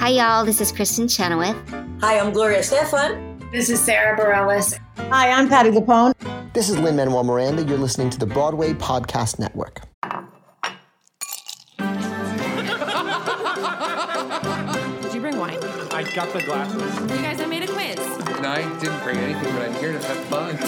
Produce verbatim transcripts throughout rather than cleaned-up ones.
Hi, y'all. This is Kristen Chenoweth. Hi, I'm Gloria Stefan. This is Sarah Bareilles. Hi, I'm Patti LuPone. This is Lin-Manuel Miranda. You're listening to the Broadway Podcast Network. Did you bring wine? I got the glasses. You guys, I made a quiz. And I didn't bring anything, but I'm here to have fun.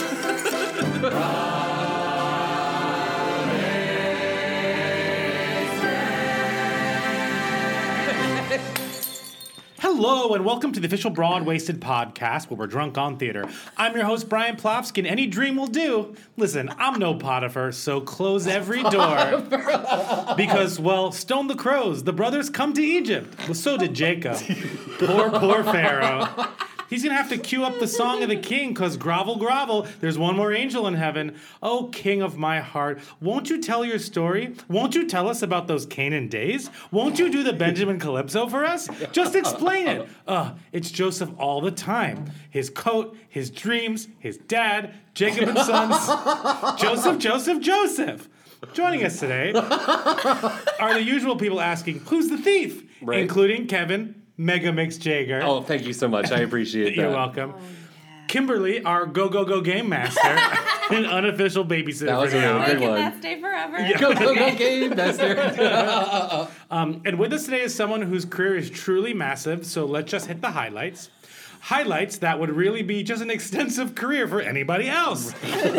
Hello and welcome to the official Broad Wasted podcast where we're drunk on theater. I'm your host, Brian Plofsky, and any dream will do. Listen, I'm no Potiphar, so close every door. Because, well, stone the crows. The brothers come to Egypt. Well, so did Jacob. Poor, poor Pharaoh. He's going to have to cue up the song of the king, because grovel, grovel, there's one more angel in heaven. Oh, king of my heart, won't you tell your story? Won't you tell us about those Canaan days? Won't you do the Benjamin Calypso for us? Just explain it. Uh, it's Joseph all the time. His coat, his dreams, his dad, Jacob and Sons. Joseph, Joseph, Joseph. Joining us today are the usual people asking, who's the thief? Right. Including Kevin Mega Mix Jager. Oh, thank you so much. I appreciate that. You're welcome. Oh, yeah. Kimberly, our go go go game master, an unofficial babysitter. That was a really good one. That stay forever. Yeah. Go go go game master. um, and with us today is someone whose career is truly massive. So let's just hit the highlights. Highlights that would really be just an extensive career for anybody else.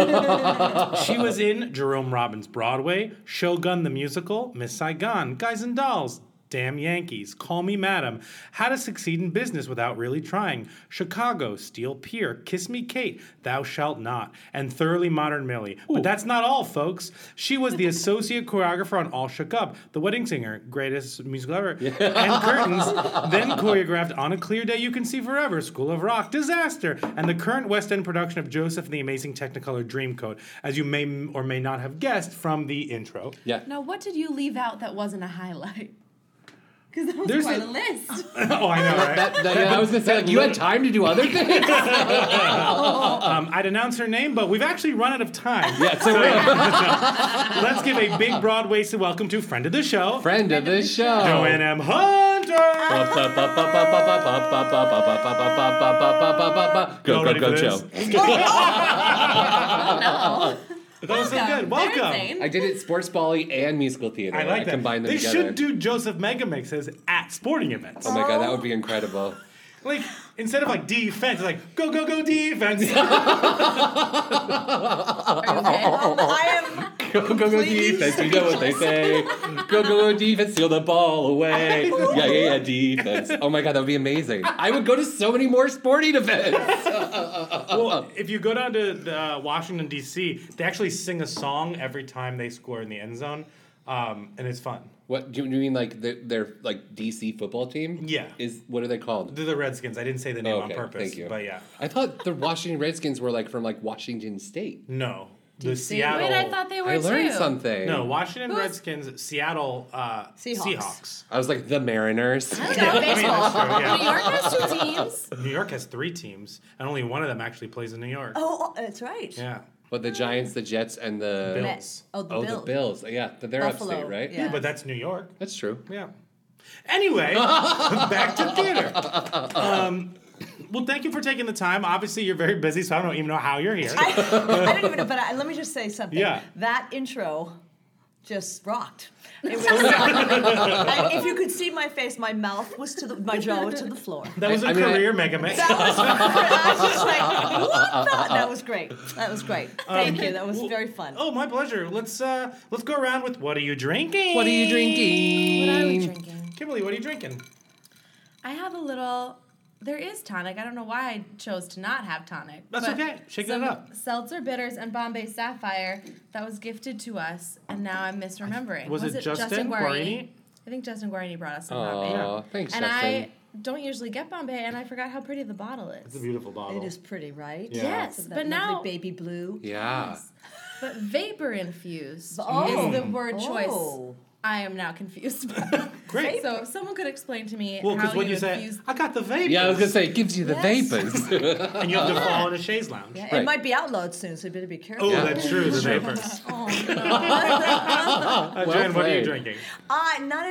She was in Jerome Robbins' Broadway, Shogun the Musical, Miss Saigon, Guys and Dolls, Damn Yankees, Call Me Madam, How to Succeed in Business Without Really Trying, Chicago, Steel Pier, Kiss Me Kate, Thou Shalt Not, and Thoroughly Modern Millie. Ooh. But that's not all, folks. She was the associate choreographer on All Shook Up, The Wedding Singer, greatest musical ever, yeah. and Curtains, then choreographed On a Clear Day You Can See Forever, School of Rock, Disaster, and the current West End production of Joseph and the Amazing Technicolor Dreamcoat, as you may or may not have guessed from the intro. Yeah. Now, what did you leave out that wasn't a highlight? Because that was There's quite a, a list. Oh, I know, right? that, that, yeah, I was going to say, like, you had time to do other things? um, I'd announce her name, but we've actually run out of time. Yeah, so let's give a big, broad-waisted welcome to friend of the show. Friend of the show. Joanne M. Hunter. Go, go, go, show. No. That was so good. Welcome. I did it sports volley and musical theater. I like I that. combined them they together. should do Joseph Mega Mixes at sporting events. Oh my god, that would be incredible. Like, instead of like defense, it's like go, go, go defense. I am Go, go, go defense, you know what they say. Go, go, go defense, steal the ball away. Yeah, yeah, yeah, defense. Oh my god, that would be amazing. I would go to so many more sporting events. Well, if you go down to the, Washington, D C, they actually sing a song every time they score in the end zone, um, and it's fun. What do you mean, like their, their like D C football team? Yeah. Is what are they called? They're the Redskins. I didn't say the name oh, okay. on purpose. Thank you. But yeah. I thought the Washington Redskins were like from like Washington State. No. The D C? Seattle. Wait, I thought they were I learned too. something. No, Washington Who's... Redskins, Seattle uh, Seahawks. Seahawks. I was like the Mariners. I Yeah, know I mean, that's true, yeah. New York has two teams. New York has three teams, and only one of them actually plays in New York. Oh, that's right. Yeah. But the Giants, the Jets, and the Bills. Oh, the oh, Bills. the Bills. Yeah, but they're Buffalo, upstate, right? yeah. Yeah, but that's New York. That's true. Yeah. Anyway, back to theater. Um, well, thank you for taking the time. Obviously, you're very busy, so I don't even know how you're here. I, I don't even know, but I, let me just say something. Yeah. That intro just rocked. It was, I, if you could see my face, my mouth was to the, my jaw was to the floor. That was a I mean, career I- mega mix. That was, I was just like, what the? That was great. That was great. Thank you. That was very fun. Oh, my pleasure. Let's uh, let's go around with what are you drinking? What are you drinking? What are we drinking? Kimberly, what are you drinking? I have a little... There is tonic. I don't know why I chose to not have tonic. That's but okay. Shake some that up. Seltzer Bitters and Bombay Sapphire that was gifted to us, and now I'm misremembering. Was it Justin Guarini? I think Justin Guarini brought us some Aw, Bombay. thanks, and Justin. I don't usually get Bombay, and I forgot how pretty the bottle is. It's a beautiful bottle. It is pretty, right? Yeah. Yes, It's that but now... lovely baby blue. Yeah. Yes. But vapor infused Oh. is the word choice Oh. I am now confused by. Great. So if someone could explain to me Well, how because when you you say, infuse... I got the vapors. Yeah, I was going to say, it gives you the Yes. vapors. And you have to fall in a chaise lounge. Yeah, Right. It might be outlawed soon, so you better be careful. Oh, Yeah. that's true, the vapors. Oh, Uh, Well Jen, what are you played. drinking? Uh, not as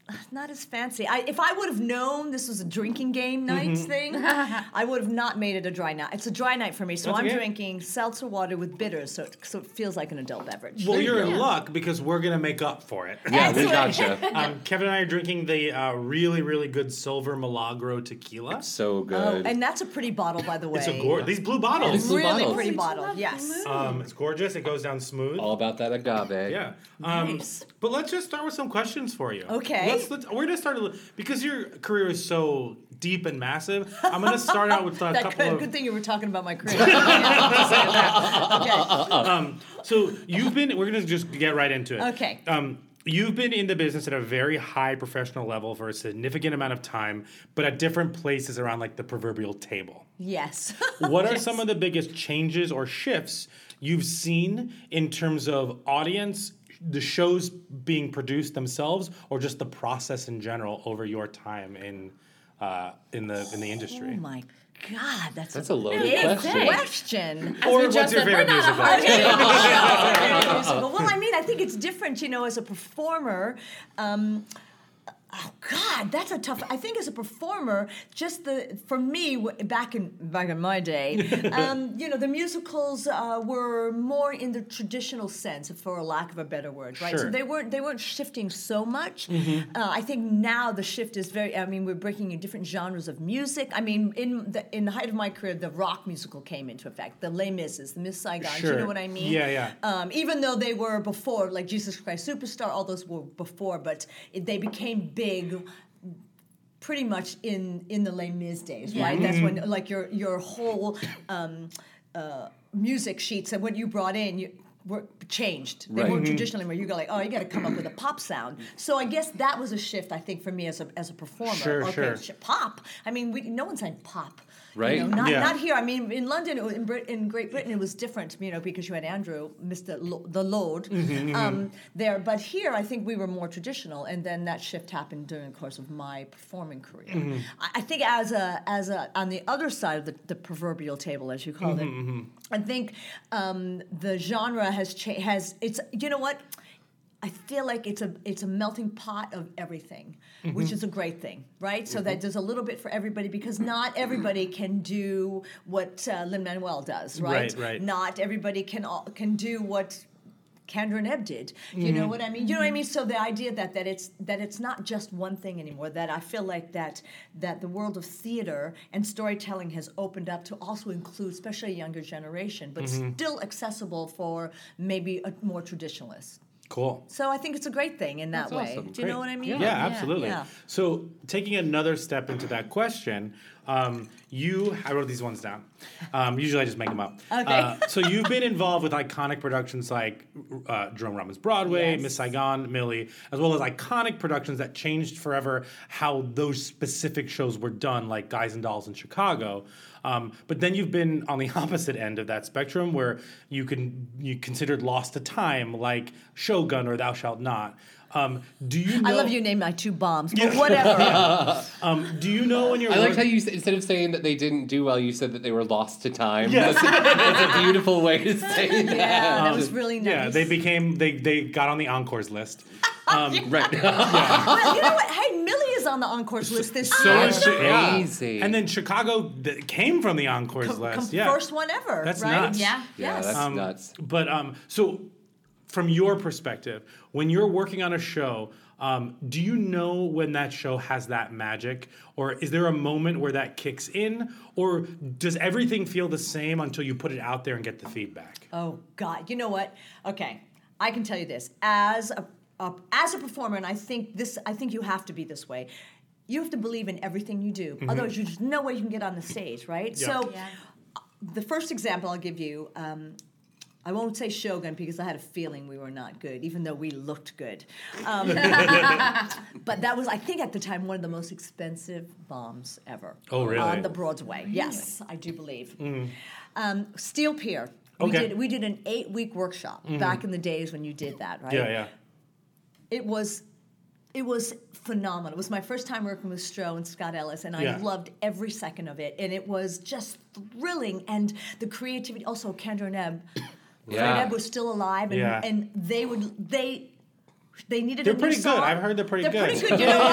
not as fancy. I, if I would have known this was a drinking game night Mm-hmm. thing, I would have not made it a dry night. It's a dry night for me, so That's I'm okay. drinking seltzer water with bitters, so it, so it feels like an adult beverage. Well, you're in luck because we're gonna make up for it. Yeah, we gotcha. Um, Kevin and I are drinking the uh, really, really good Silver Milagro tequila. So Oh, good. and that's a pretty bottle, by the way. It's a gor- these blue bottles. These blue really bottles. pretty Oh, we bottle. love Yes. blue. Um, it's gorgeous. It goes down smooth. All about that agave. Yeah. Um, Nice. But let's just start with some questions for you. Okay. Let's, let's, we're gonna start a little, because your career is so deep and massive. I'm gonna start out with a That couple good, of. good thing you were talking about my career. Just saying that. Okay. Um, so you've been. We're gonna just get right into it. Okay. Um, you've been in the business at a very high professional level for a significant amount of time, but at different places around like the proverbial table. Yes. What are some of the biggest changes or shifts you've seen in terms of audience, the shows being produced themselves, or just the process in general over your time in uh, in the in the industry? Oh my God, that's, That's a loaded big question. question. As Or we what's just your said, favorite we're not a musical? hard Musical. Well, I mean, I think it's different, you know, as a performer. Um, oh God, that's a tough. I think as a performer, just the for me w- back in back in my day, um, you know, the musicals uh, were more in the traditional sense, for a lack of a better word, right? Sure. So they weren't they weren't shifting so much. Uh, I think now the shift is very. I mean, we're breaking in different genres of music. I mean, in the in the height of my career, the rock musical came into effect. The Les Misses, the Miss Saigon. Do you Sure. know what I mean? Yeah, yeah. Um, even though they were before, like Jesus Christ Superstar, all those were before, but it, they became big pretty much in in the Les Mis days, right? That's when like your your whole um, uh, music sheets and what you brought in you, were changed. They Right. weren't Mm-hmm. traditionally where you go like, oh, you got to come up with a pop sound. So I guess that was a shift, I think, for me as a as a performer. Sure, okay, sure. sh- pop. I mean, we, no one's saying pop. Right. You know, not, Yeah. not here. I mean, in London, it was, in, Brit- in Great Britain, it was different, you know, because you had Andrew, Mister Lo- the Lord, Mm-hmm, um, there. But here, I think we were more traditional, and then that shift happened during the course of my performing career. Mm-hmm. I, I think as a as a on the other side of the, the proverbial table, as you call Mm-hmm, it, I think um, the genre has changed. Has it's you know what. I feel like it's a it's a melting pot of everything, Mm-hmm. which is a great thing, right? So that there's a little bit for everybody because not everybody can do what uh, Lin-Manuel does, right? Right, right. Not everybody can all, can do what Kendra and Ebb did. You Mm-hmm. know what I mean? You know what I mean? So the idea that that it's that it's not just one thing anymore. That I feel like that that the world of theater and storytelling has opened up to also include, especially a younger generation, but Mm-hmm. still accessible for maybe a more traditionalist. Cool. So I think it's a great thing in that That's way. awesome. Do you know Great. what I mean? Yeah, absolutely. Yeah. So taking another step into that question, um, you I wrote these ones down. Um, usually I just make them up. Okay. Uh, so you've been involved with iconic productions like uh, Jerome Robbins Broadway, Yes. Miss Saigon, Millie, as well as iconic productions that changed forever how those specific shows were done, like Guys and Dolls in Chicago. Um, but then you've been on the opposite end of that spectrum, where you can you considered Lost to Time, like Shogun or Thou Shalt Not. Um, do you know? I love you named my two bombs, but whatever. Um, do you know when you're? I liked work- how you, s- instead of saying that they didn't do well, you said that they were lost to time. Yes. That's, a, that's a beautiful way to say that. yeah, that was really nice. Yeah, they became they they got on the encores list. Right. Well, you know what? Hey, Millie is on the encores list this So year. is Chi- yeah. Crazy. And then Chicago th- came from the encores Com- list. com- Yeah, First one ever, That's right? nuts. Yeah. Yeah, Yes. that's Um, nuts. But um, so from your perspective, when you're working on a show, um, do you know when that show has that magic, or is there a moment where that kicks in, or does everything feel the same until you put it out there and get the feedback? Oh God, you know what? Okay, I can tell you this as a, a as a performer, and I think this. I think you have to be this way. You have to believe in everything you do. Otherwise, there's no way you can get on the stage, right? Yeah. So, Yeah. the first example I'll give you. Um, I won't say Shogun because I had a feeling we were not good, even though we looked good. Um, but that was, I think, at the time, one of the most expensive bombs ever. Oh, really? On the Broadway. Yes, I do believe. Um, Steel Pier. We Okay. did we did an eight week workshop back in the days when you did that, right? Yeah, yeah. It was it was phenomenal. It was my first time working with Stroh and Scott Ellis, and I Yeah. loved every second of it. And it was just thrilling, and the creativity. Also, Kendra and Ebb. Fred Yeah. Ebb was still alive, and, Yeah. and they would they They needed They're a new pretty song. good. I've heard they're pretty They're good. pretty good. You know what?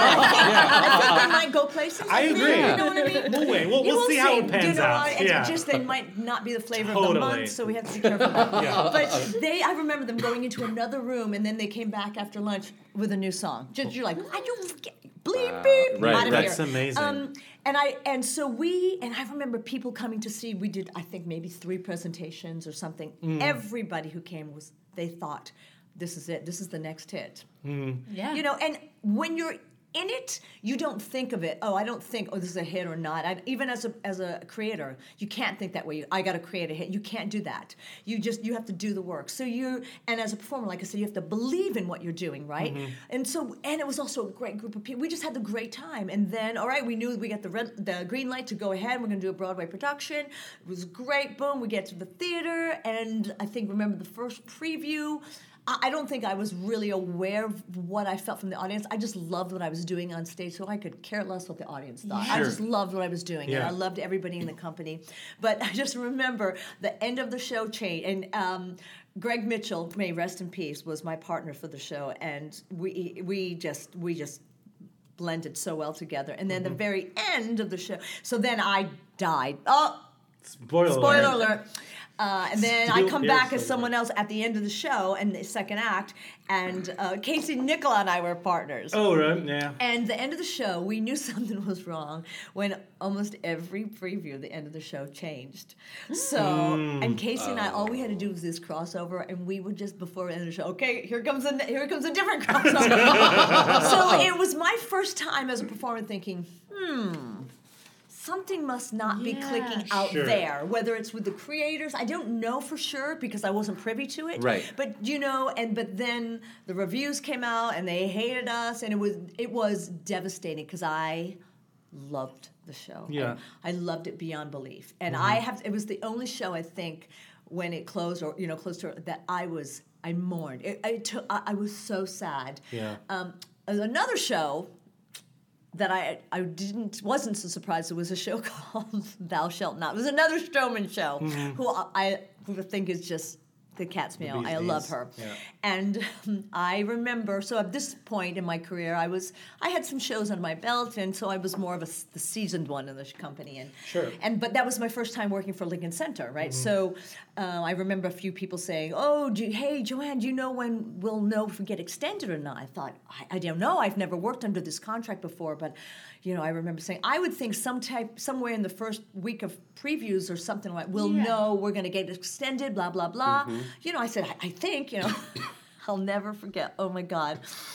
I think they might go places. I think, agree. You know what I mean? We'll wait. We'll, You we'll will see how it pans you know out. what? It's Yeah. just they might not be the flavor of the Totally. month, so we have to be careful. About Yeah. But they, I remember them going into another room, and then they came back after lunch with a new song. Just you're like, are you bleep Wow. beep Right, out of That's here. amazing. Um, and I and so we and I remember people coming to see. We did I think maybe three presentations or something. Mm. Everybody who came was they thought, this is it. This is the next hit. Yeah. You know, and when you're in it, you don't think of it. Oh, I don't think, oh, this is a hit or not. I, even as a as a creator, you can't think that way. You, I got to create a hit. You can't do that. You just you have to do the work. So you and as a performer, like I said, you have to believe in what you're doing, right? Mm-hmm. And so and it was also a great group of people. We just had the great time. And then, all right, we knew we got the red, the green light to go ahead. We're going to do a Broadway production. It was great. Boom, we get to the theater, and I think remember the first preview. I don't think I was really aware of what I felt from the audience. I just loved what I was doing on stage, so I could care less what the audience thought. I Sure. just loved what I was doing, and Yeah. I loved everybody in the company. But I just remember the end of the show change, and um, Greg Mitchell, may rest in peace, was my partner for the show, and we we just we just blended so well together. And then the very end of the show, so then I died. Oh. Spoiler, Spoiler alert. alert. Uh, and then Still I come here, back as so someone else at the end of the show and the second act, and uh, Casey Nicola and I were partners. Oh, right, yeah. And the end of the show, we knew something was wrong when almost every preview, the end of the show changed. So, Mm. and Casey and I, all we had to do was this crossover, and we would just before the end of the show, okay, here comes a here comes a different crossover. So it was my first time as a performer thinking, hmm. Something must not be Yeah, clicking out sure. there, whether it's with the creators. I don't know for sure because I wasn't privy to it. Right. But you know, and but then the reviews came out and they hated us, and it was it was devastating because I loved the show. Yeah. And I loved it beyond belief, and I have. It was the only show I think when it closed, or you know, close to that I was I mourned. It, I took. I, I was so sad. Yeah. Um, another show that I I didn't wasn't so surprised. It was a show called Thou Shalt Not. It was another Strowman show who I, I who I think is just the cat's meow. bee's I love knees. her. Yeah. And um, I remember, so at this point in my career, I was I had some shows under my belt, and so I was more of a s- the seasoned one in the sh- company. And Sure. And but that was my first time working for Lincoln Center, right? Mm-hmm. So uh, I remember a few people saying, "Oh, do you, hey Joanne, do you know when we'll know if we get extended or not?" I thought, I, I don't know. I've never worked under this contract before, but you know, I remember saying, I would think some type, somewhere in the first week of previews or something like, we'll Yeah. know we're going to get extended, blah, blah, blah. You know, I said, I, I think, you know, I'll never forget. Oh my God.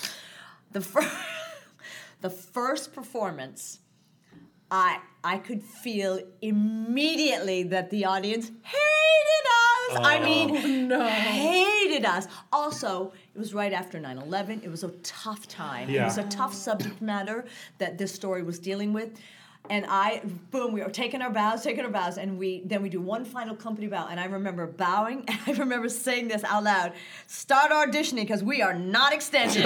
The first, the first performance, I I could feel immediately that the audience hated us. I mean, hated us. Also, it was right after nine eleven. It was a tough time. It Yeah. was a tough subject matter that this story was dealing with. And I, boom, we were taking our bows, taking our bows, and we then we do one final company bow. And I remember bowing, and I remember saying this out loud: "Start auditioning because we are not extended."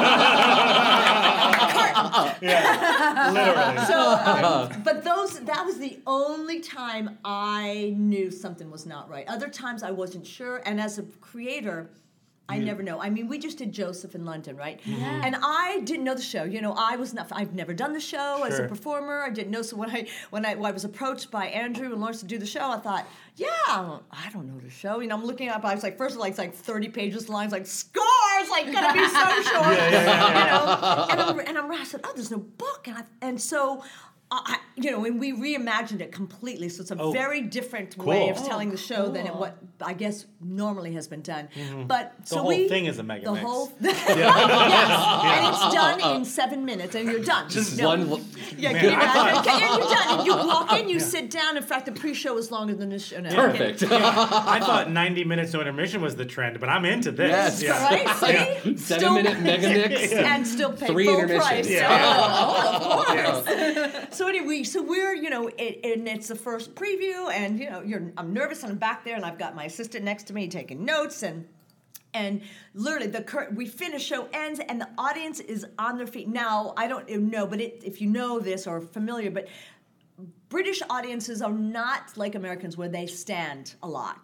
Literally. So, um, but those that was the only time I knew something was not right. Other times I wasn't sure, and as a creator, I never know. I mean, we just did Joseph in London, right? Yeah. And I didn't know the show. You know, I was not. I've never done the show as a Sure. performer. I didn't know. So when I when I, when I was approached by Andrew and Lawrence to do the show, I thought, yeah, I don't know the show. You know, I'm looking up. I was like, first of all, it's like thirty pages long. It's like scores, like gonna be so short. Yeah, yeah, yeah, You know, and I'm and I'm I said, oh, there's no book, and I, and so. I, you know, and we reimagined it completely, so it's a Oh, very different way of cool. telling the show than it, cool. what I guess normally has been done. But The so whole we, thing is a mega the mix. whole yes, and it's done in seven minutes, and you're done. Just No. one. Yeah, Man, can you I thought- imagine? Okay, and you're done. And you walk in, you sit down. In fact, the pre-show is longer than this show now. Perfect. I thought ninety minutes no intermission was the trend, but I'm into this. Yes. Yeah. Right? See? Seven Still- minute mega mix. and still pay Three full intermissions. price. Yeah. Oh, of course. So anyway, so we're you know, it, and it's the first preview, and you know, you're I'm nervous, and I'm back there, and I've got my assistant next to me taking notes, and and literally the cur- we finish, show ends, and the audience is on their feet. Now I don't know, but it, if you know this or familiar, but British audiences are not like Americans where they stand a lot.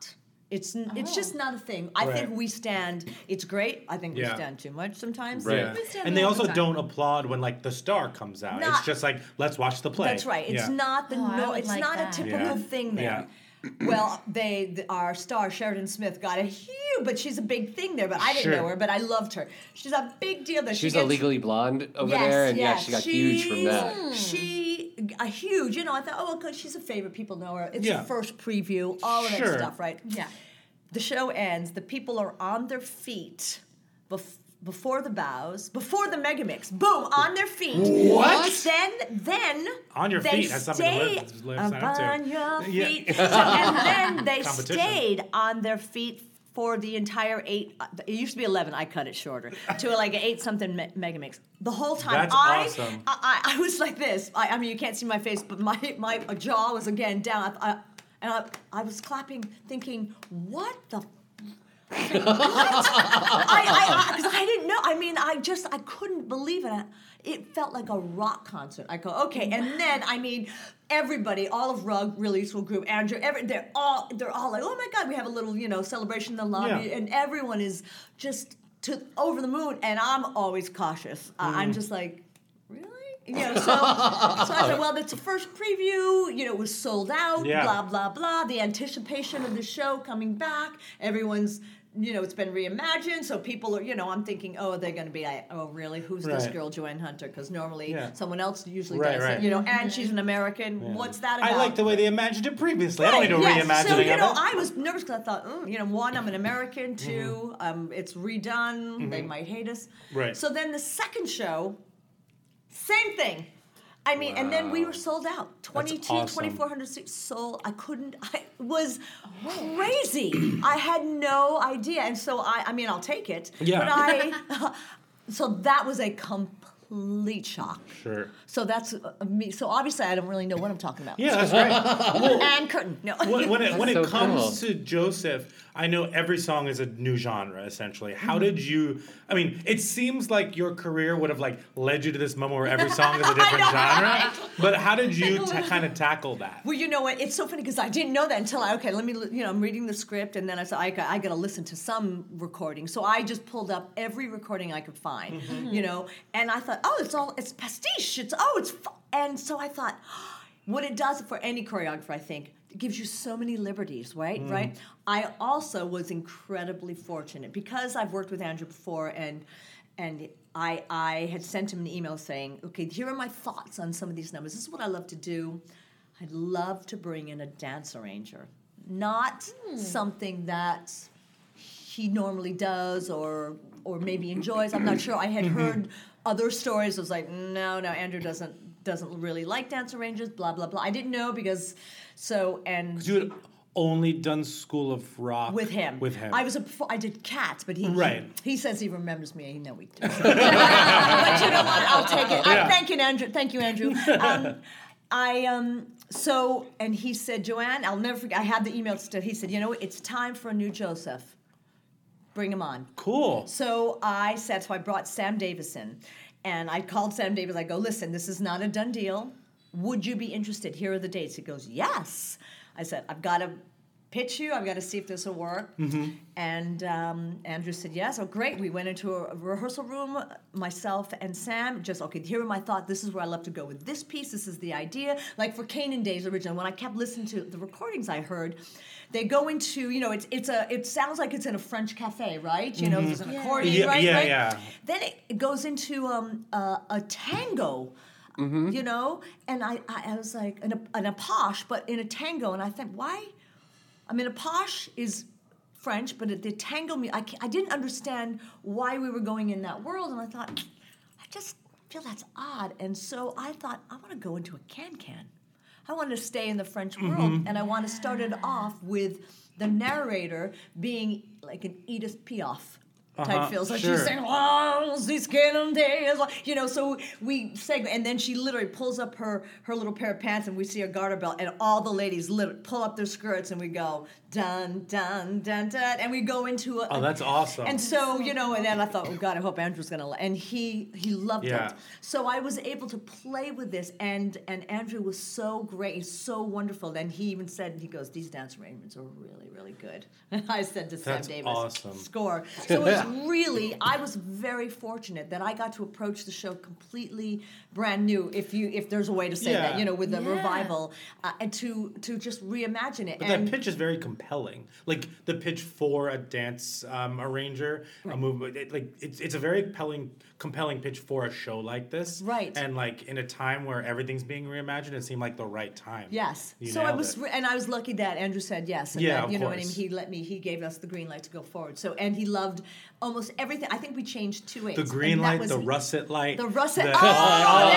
It's n it's just not a thing. I Right. think we stand. It's great. I think we Yeah. stand too much sometimes. Right. Yeah. We stand And they all the also time. don't applaud when like the star comes out. it's Not- just like let's watch the play. That's right. It's Yeah. not the Oh, I no. would It's like not that. a typical Yeah. thing there. Well, they the, our star Sheridan Smith got a huge, but she's a big thing there. But I didn't Sure. know her, but I loved her. She's a big deal. That She's she a gets, Legally Blonde over yes, there, and yeah, yes. she got huge from that. She's- She a huge. You know, I thought, oh, well, good. She's a favorite. People know her. It's Yeah. the first preview. All of Sure. that stuff, right? Yeah. The show ends. The people are on their feet bef- before the bows, before the Megamix. Boom, on their feet. What? Then, then On your they feet has something to live- stayed live sign up to. upon your Yeah. feet. So- and then they Competition. stayed on their feet for the entire eight. uh, It used to be eleven. I cut it shorter to like an eight something me- Megamix. The whole time, That's I, awesome. I, I, I was like this. I, I mean, you can't see my face, but my my jaw was again down. I, I, and I, I was clapping, thinking, what the. I, I, because I, didn't know. I mean, I just, I couldn't believe it. It felt like a rock concert. I go, okay, and then I mean, everybody, all of Rug, Release Will Group, Andrew, every, they're all, they're all like, oh my God, we have a little, you know, celebration in the lobby, Yeah. and everyone is just to over the moon, and I'm always cautious. Uh, Mm. I'm just like, really? You know, so, so I said, well, it's the first preview. You know, it was sold out. Yeah. Blah blah blah. The anticipation of the show coming back. Everyone's, you know, it's been reimagined. So people are, you know, I'm thinking, oh, they're going to be like, oh, really? Who's this Right. girl, Joanne Hunter? Because normally Yeah. someone else usually Right, does right. it. You know, and she's an American. What's that about? I like the way they imagined it previously. I don't need a Right, yes. reimagining So, you know, of it. I was nervous because I thought, mm, you know, one, I'm an American. Two, um, it's redone. They might hate us. Right. So then the second show, same thing. I mean, and then we were sold out. twenty-two, awesome. twenty-four hundred seats sold. I couldn't, I it was crazy. I had no idea. And so I, I mean, I'll take it. Yeah. But I, so that was a complete shock. Sure. So that's uh, me. So obviously I don't really know what I'm talking about. Yeah, that's right. And curtain. No. when, when it, when it so comes cool. to Joseph, I know every song is a new genre essentially. How did you? I mean, it seems like your career would have like led you to this moment where every song is a different know, genre. right? But how did you ta kind of tackle that? Well, you know what? It's so funny because I didn't know that until I, okay, let me, you know, I'm reading the script and then I said, I got, I got to listen to some recording. So I just pulled up every recording I could find, you know, and I thought, oh, it's all, it's pastiche. It's, oh, it's, fu-. And so I thought, what it does for any choreographer, I think, it gives you so many liberties, right? Right? I also was incredibly fortunate because I've worked with Andrew before and, and I, I had sent him an email saying, okay, here are my thoughts on some of these numbers. This is what I love to do. I'd love to bring in a dance arranger, not something that he normally does or or maybe enjoys. I'm not sure. I had heard other stories. I was like, no, no, Andrew doesn't doesn't really like dance arrangers. Blah blah blah. I didn't know because so and. You had only done School of Rock With him. With him. I was a, I did Cats, but he Right. he, he says he remembers me. No, he doesn't. But you know what? I'll take it. Yeah. I, thank you, Andrew. Thank you, Andrew. Um, I um so and he said, Joanne, I'll never forget. I had the email still. He said, you know, it's time for a new Joseph. Bring him on. Cool. So I said, so I brought Sam Davis in. And I called Sam Davis. I go, listen, this is not a done deal. Would you be interested? Here are the dates. He goes, yes. I said, I've got to pitch you. I've got to see if this will work. Mm-hmm. And um, Andrew said, yes. Oh, great. We went into a rehearsal room, myself and Sam. Just, okay, here are my thoughts. This is where I love to go with this piece. This is the idea. Like for Canaan Days original, when I kept listening to the recordings I heard, they go into, you know, it's it's a, it sounds like it's in a French cafe, right? You know, there's an accordion, Yeah, right? yeah, right? yeah. Then it, it goes into um, uh, a tango, you know? And I, I, I was like, an, an a posh, but in a tango. And I think, why? I mean, a posh is French, but the tango, mu- I, ca- I didn't understand why we were going in that world. And I thought, I just feel that's odd. And so I thought, I want to go into a can-can. I want to stay in the French world, and I want to start it off with the narrator being like an Edith Piaf. type Uh-huh, feels. Like sure. she's saying, "Oh, these skin days," you know. So we segment, and then she literally pulls up her her little pair of pants, and we see a garter belt, and all the ladies lit- pull up their skirts, and we go dun dun dun dun, and we go into a. Oh, that's awesome. And so you know, and then I thought, oh God, I hope Andrew's gonna. Li-. And he he loved Yeah. it. So I was able to play with this, and and Andrew was so great, he's so wonderful. And he even said, he goes, these dance arrangements are really really good. And I said to Sam That's Davis, awesome. score. So it's really, I was very fortunate that I got to approach the show completely brand new, if you if there's a way to say Yeah. that, you know, with the Yeah. revival, uh, and to to just reimagine it. But and that pitch is very compelling. Like the pitch for a dance um, arranger, a movement. It, like it's it's a very compelling compelling pitch for a show like this. Right. And like in a time where everything's being reimagined, it seemed like the right time. Yes. You so I nailed was, it. re- and I was lucky that Andrew said yes. And Yeah, that, of you know what I mean. course. He let me. He gave us the green light to go forward. So and he loved almost everything. I think we changed two ways. The green and that light, was- the russet light. The russet. the- Oh,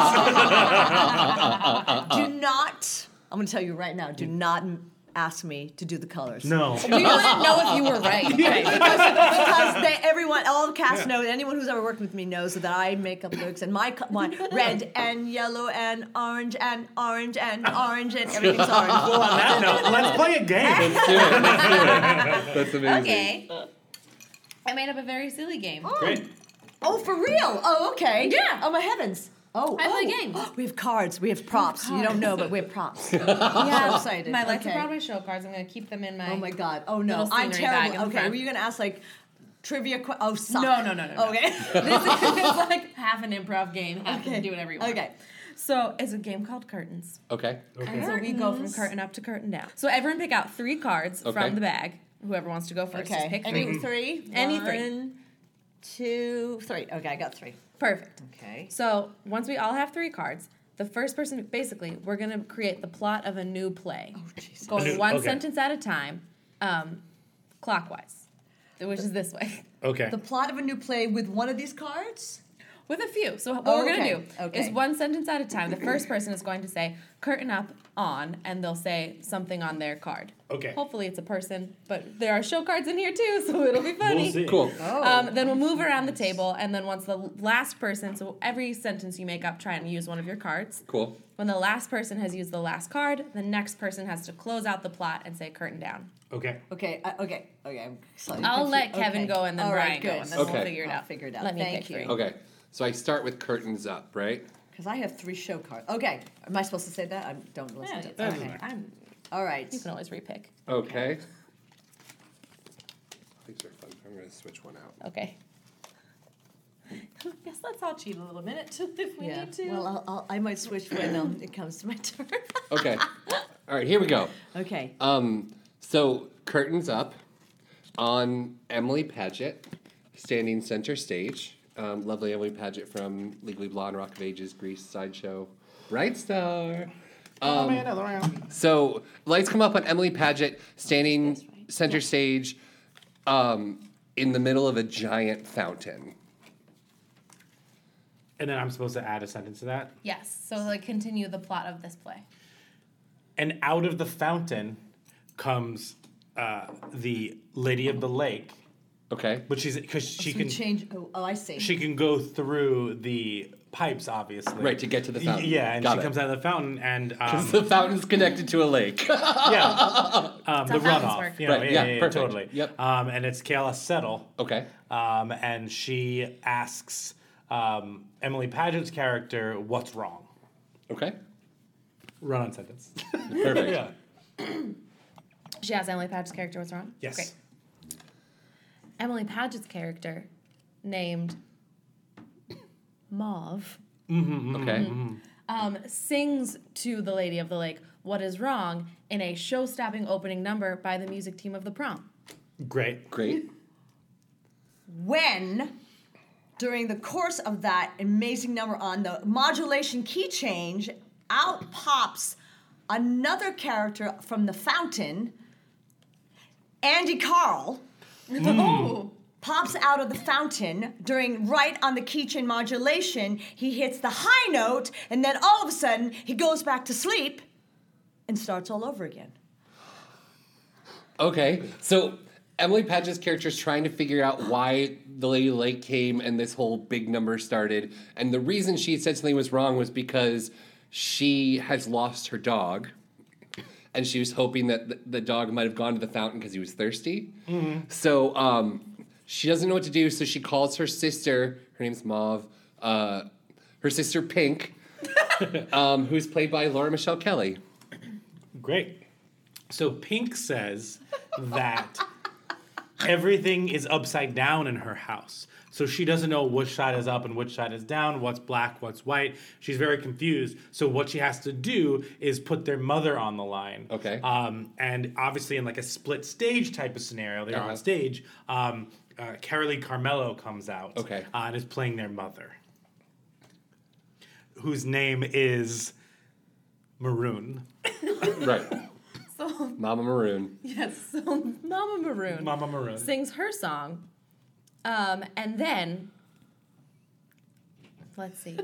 there we go. Do not. I'm going to tell you right now. Do not m- ask me to do the colors. No. We wouldn't know if you were right. Because they, everyone, all the cast knows. Anyone who's ever worked with me knows that I make up looks, and my co- my red and yellow and orange and orange and orange and everything's orange. Well, on that note, let's play a game. Let's do it. Let's do it. That's amazing. Okay. I made up a very silly game. Great. Oh, for real? Oh, okay. Yeah. Oh, my heavens. Oh, I play oh. games. We have cards. We have props. You don't know, but we have props. Yeah, I'm excited. my Lights Okay. of Broadway show cards. I'm gonna keep them in my. Oh my God. Oh no. Little I'm scenery bag in terrible. the Okay. front. Were you gonna ask like trivia? Qu- oh, suck. No, no, no, no, no. Okay. This is like half an improv game. Half Okay. to do whatever you want. Okay. So it's a game called Curtains. Okay. And so we go from curtain up to curtain down. So everyone pick out three cards Okay. from the bag. Whoever wants to go first, just Okay. pick Any three. three? Any three. One, two, three. Okay, I got three. Perfect. Okay. So once we all have three cards, the first person, basically, we're gonna create the plot of a new play, jeez. going A new- one okay. sentence at a time, um, clockwise, which is this way, Okay. The plot of a new play with one of these cards? with a few. So what Oh, we're gonna okay. do Okay. is one sentence at a time. The first person is going to say "curtain up on," and they'll say something on their card. Okay. Hopefully it's a person, but there are show cards in here too, so it'll be funny. We'll see. Cool. Oh. Um, then we'll move around the table, and then once the last person, so every sentence you make up, try and use one of your cards. Cool. When the last person has used the last card, the next person has to close out the plot and say curtain down. Okay. Okay, uh, okay, okay. I'm slightly I'll let confused. Kevin Okay. go and then All Brian right, go, good. and then Okay. we'll figure it I'll out. figure it out. Let me Thank pick you. three. Okay. So I start with curtains up, right? Because I have three show cards. Okay. Am I supposed to say that? I don't listen Yeah, to it's it. okay. Okay. I'm, All right. you can always repick. Okay. These are fun. I'm going to switch one out. Okay. Yes, let's all cheat a little minute if we Yeah. need to. Well, I'll, I'll, I might switch when um, it comes to my turn. Okay. All right, here we go. Okay. Um, so curtains up on Emily Paget, standing center stage. Um, lovely Emily Paget from Legally Blonde, Rock of Ages, Grease, Sideshow, Bright Star. Um, Another round. so lights come up on Emily Paget standing center stage, um, in the middle of a giant fountain. And then I'm supposed to add a sentence to that. Yes, so like continue the plot of this play. And out of the fountain comes uh, the Lady of the Lake, Okay. but she's because she So can change. Oh, oh, I see. she can go through the pipes, obviously. Right, to get to the Y- fountain. Yeah, and Got she it. comes out of the fountain, and um, the fountain's connected to a lake. yeah, um, the how fountains runoff. work. You know, Right, yeah, yeah, yeah, perfect. totally. Yep. Um, and it's Kayla Settle. Okay. Um, and she asks um, Emily Paget's character, "What's wrong?" Okay. Run on sentence. Perfect. yeah. She asks Emily Paget's character what's wrong? Yes. Great. Emily Paget's character, named Mauve, Okay. um, sings to the Lady of the Lake what is wrong in a show-stopping opening number by the music team of the prom. Great. Great. When, during the course of that amazing number on the modulation key change, out pops another character from the fountain, Andy Carl. Oh, Pops out of the fountain during right on the keychain modulation. He hits the high note, and then all of a sudden he goes back to sleep and starts all over again. Okay. So Emily Paget's character is trying to figure out why the Lady of the Lake came and this whole big number started. And the reason she said something was wrong was because she has lost her dog. And she was hoping that the, the dog might have gone to the fountain because he was thirsty. Mm-hmm. So um, she doesn't know what to do, so she calls her sister, her name's Mauve, uh, her sister Pink, um, who's played by Laura Michelle Kelly. Great. So Pink says that everything is upside down in her house. So she doesn't know which side is up and which side is down, what's black, what's white. She's very confused. So what she has to do is put their mother on the line. Okay. Um, and obviously in like a split stage type of scenario, they're Uh-huh. on stage, um, uh, Carolee Carmelo comes out Okay. uh, and is playing their mother, whose name is Maroon. Right. So, Mama Maroon. yes, so Mama Maroon Mama Maroon. sings her song, um, and then, let's see.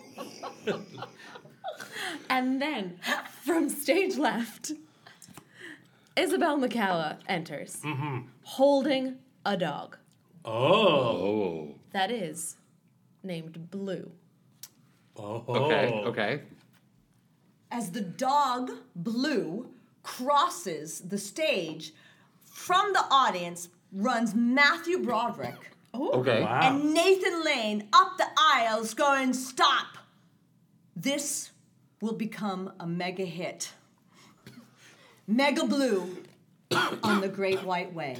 And then, from stage left, Isabel McCalla enters, holding a dog Oh. Oh. that is named Blue. Oh. Okay, okay. As the dog, Blue, crosses the stage, from the audience runs Matthew Broderick Okay. Wow. and Nathan Lane up the aisles going, "Stop! This will become a mega hit. Mega Blue on the Great White Way."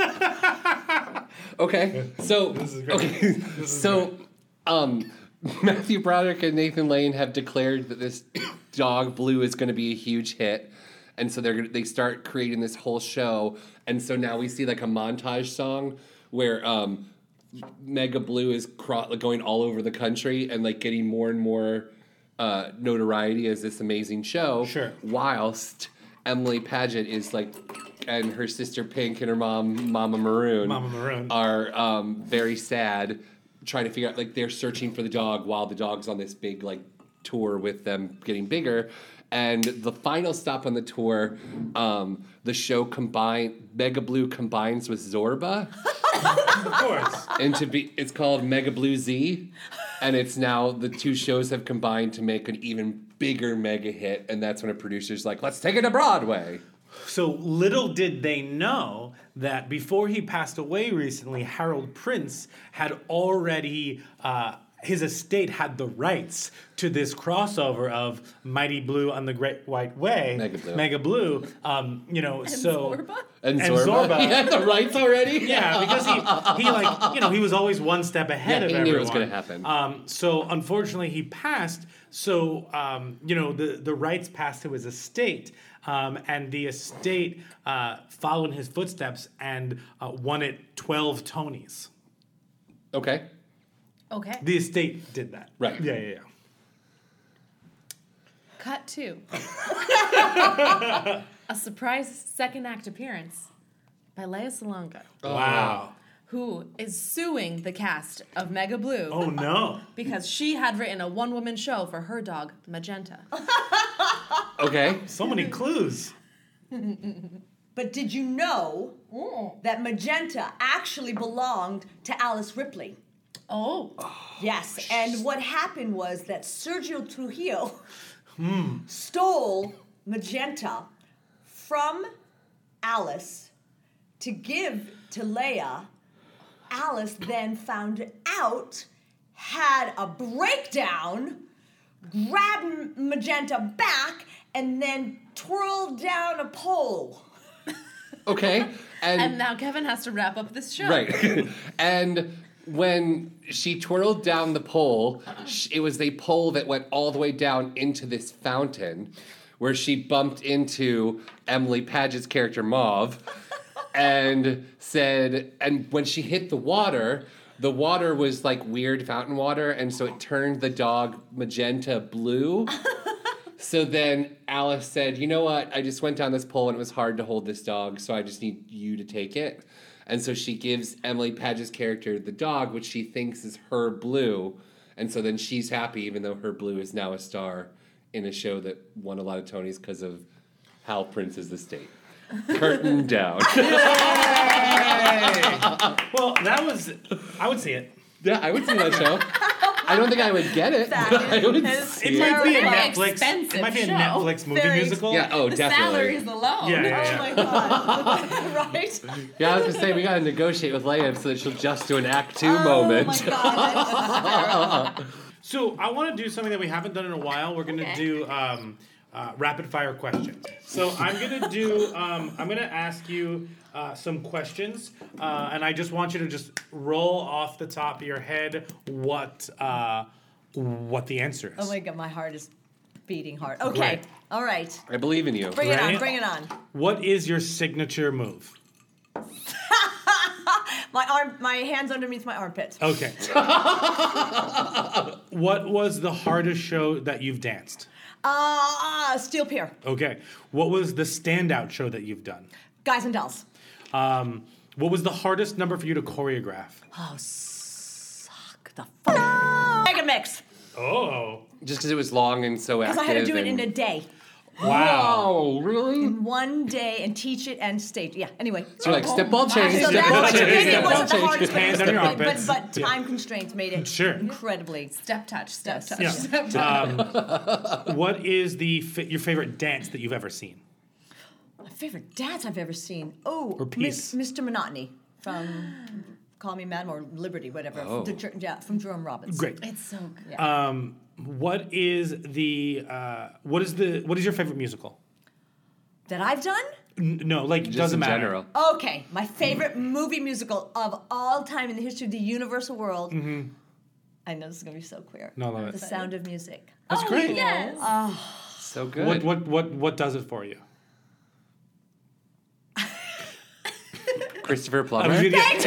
Okay. So okay. So um Matthew Broderick and Nathan Lane have declared that this dog Blue is going to be a huge hit. And so they're gonna, they start creating this whole show. And so now we see like a montage song where um Mega Blue is cro- going all over the country and like getting more and more uh, notoriety as this amazing show. Sure. Whilst Emily Paget is like, and her sister Pink and her mom, Mama Maroon, Mama Maroon. are um, very sad, trying to figure out, like, they're searching for the dog while the dog's on this big, like, tour with them getting bigger. And the final stop on the tour, um, the show combine Mega Blue combines with Zorba Of course. into be it's called Mega Blue Z, and it's now the two shows have combined to make an even bigger mega hit, and that's when a producer's like, let's take it to Broadway. So little did they know that before he passed away recently, Harold Prince had already, uh, his estate had the rights to this crossover of Mighty Blue on the Great White Way. Mega Blue. Mega Blue. Um, you know, And so. Zorba? And, And Zorba, Zorba. he had the rights already? Yeah, because he, he like, you know, he was always one step ahead Yeah, of he everyone. knew it was gonna happen. Um, so unfortunately, he passed. So um, you know, the the rights passed to his estate, um, and the estate uh, followed in his footsteps and uh, won it twelve Tonys. Okay. Okay. The estate did that. Right. Yeah, yeah, yeah. Cut two. A surprise second act appearance by Lea Salonga, Wow. who is suing the cast of Mega Blue Oh no. because she had written a one woman show for her dog, Magenta. Okay. So many clues. But did you know that Magenta actually belonged to Alice Ripley? Oh. Yes, and what happened was that Sergio Trujillo stole Magenta from Alice to give to Leia. Alice then found out, had a breakdown, grabbed Magenta back, and then twirled down a pole. Okay. And, And now Kevin has to wrap up this show. right. And when she twirled down the pole, sh- it was a pole that went all the way down into this fountain where she bumped into Emily Paget's character Mauve and said, and when she hit the water, the water was like weird fountain water, and so it turned the dog Magenta blue. So then Alice said, you know what, I just went down this pole and it was hard to hold this dog, so I just need you to take it. And so she gives Emily Paget's character the dog, which she thinks is her Blue. And so then she's happy, even though her Blue is now a star in a show that won a lot of Tonys because of Hal Prince's estate. Curtain down. Well, that was. I would see it. Yeah, I would see that show. I don't think I would get it. That but I is- would is see It it. might be a Very Netflix. It expensive might be a show. Netflix movie Very- musical. Yeah, oh, The definitely. salaries alone. Yeah, yeah, Oh yeah. my god! Right? Yeah, I was gonna say we gotta negotiate with Leia so that she'll just do an act two Oh moment. my god! So I want to do something that we haven't done in a while. We're going to Okay. do um, uh, rapid fire questions. So I'm going to do. Um, I'm going to ask you uh, some questions, uh, and I just want you to just roll off the top of your head what uh, what the answer is. Oh my god! My heart is beating hard. Okay. Great. All right. I believe in you. Bring it Ready? on. Bring it on. What is your signature move? My arm. My hands underneath my armpit. Okay. What was the hardest show that you've danced? Ah, uh, Steel Pier. Okay. What was the standout show that you've done? Guys and dolls. Um, what was the hardest number for you to choreograph? Oh, suck the fuck. Mega Mix. Oh. Just because it was long and so active. Because I had to do it in and- a day. Wow. Oh, really? One day and teach it and stage. Yeah. Anyway. So like step ball my. change. So step that's ball what you change, did. It step ball wasn't the change. hardest, but, Hands it on your was- but, armpits. but Yeah. time constraints made it Sure. incredibly. Step touch, step touch. Yeah. Step touch. Um, what is the fa- your favorite dance that you've ever seen? My favorite dance I've ever seen. Oh, Or piece. Miss, Mister Monotony from Call Me Madam or Liberty, whatever. Oh. The, Jer- yeah, from Jerome Robbins. Great. It's so good. Yeah. Um, what is the uh, what is the what is your favorite musical? That I've done? N- no, like Just doesn't in matter. general. Okay, my favorite movie musical of all time in the history of the universal world. Mm-hmm. I know this is gonna be so queer. No, I love The it. Sound of Music. That's Oh, great. Yes. So good. What what what what does it for you? Christopher I was Plummer. gonna get-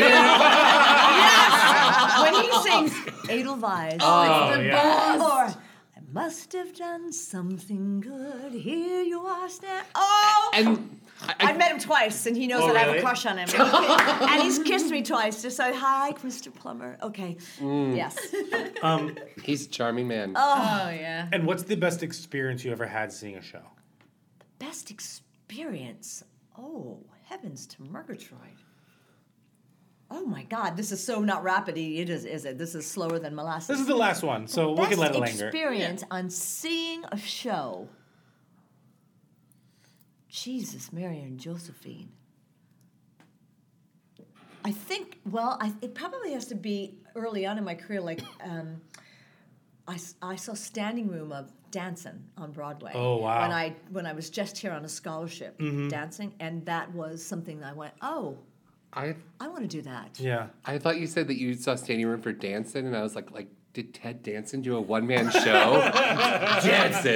When he sings Edelweiss. Oh, the yeah. Or I must have done something good. Here you are, stand. Oh, And I, I've met him twice, and he knows Oh, that I have really? a crush on him. And he's kissed me twice. Just like, hi, Mister Plummer. Okay. Yes. Um, he's a charming man. Oh, yeah. and what's the best experience you ever had seeing a show? Best experience. Oh, heavens to Murgatroyd. Oh my God, this is so not rapidy. It is, is it? This is slower than molasses. This is the last one, so we can let it Best linger. experience on seeing a show. Jesus, Mary and Josephine. I think, well, I, it probably has to be early on in my career. Like, um, I, s- I saw Standing Room of Dancing on Broadway. Oh, wow. When I when I was just here on a scholarship dancing, and that was something that I went, oh, I I want to do that. Yeah. I thought you said that you saw Standing Room for Danson, and I was like, like, did Ted Danson do a one man show? Danson.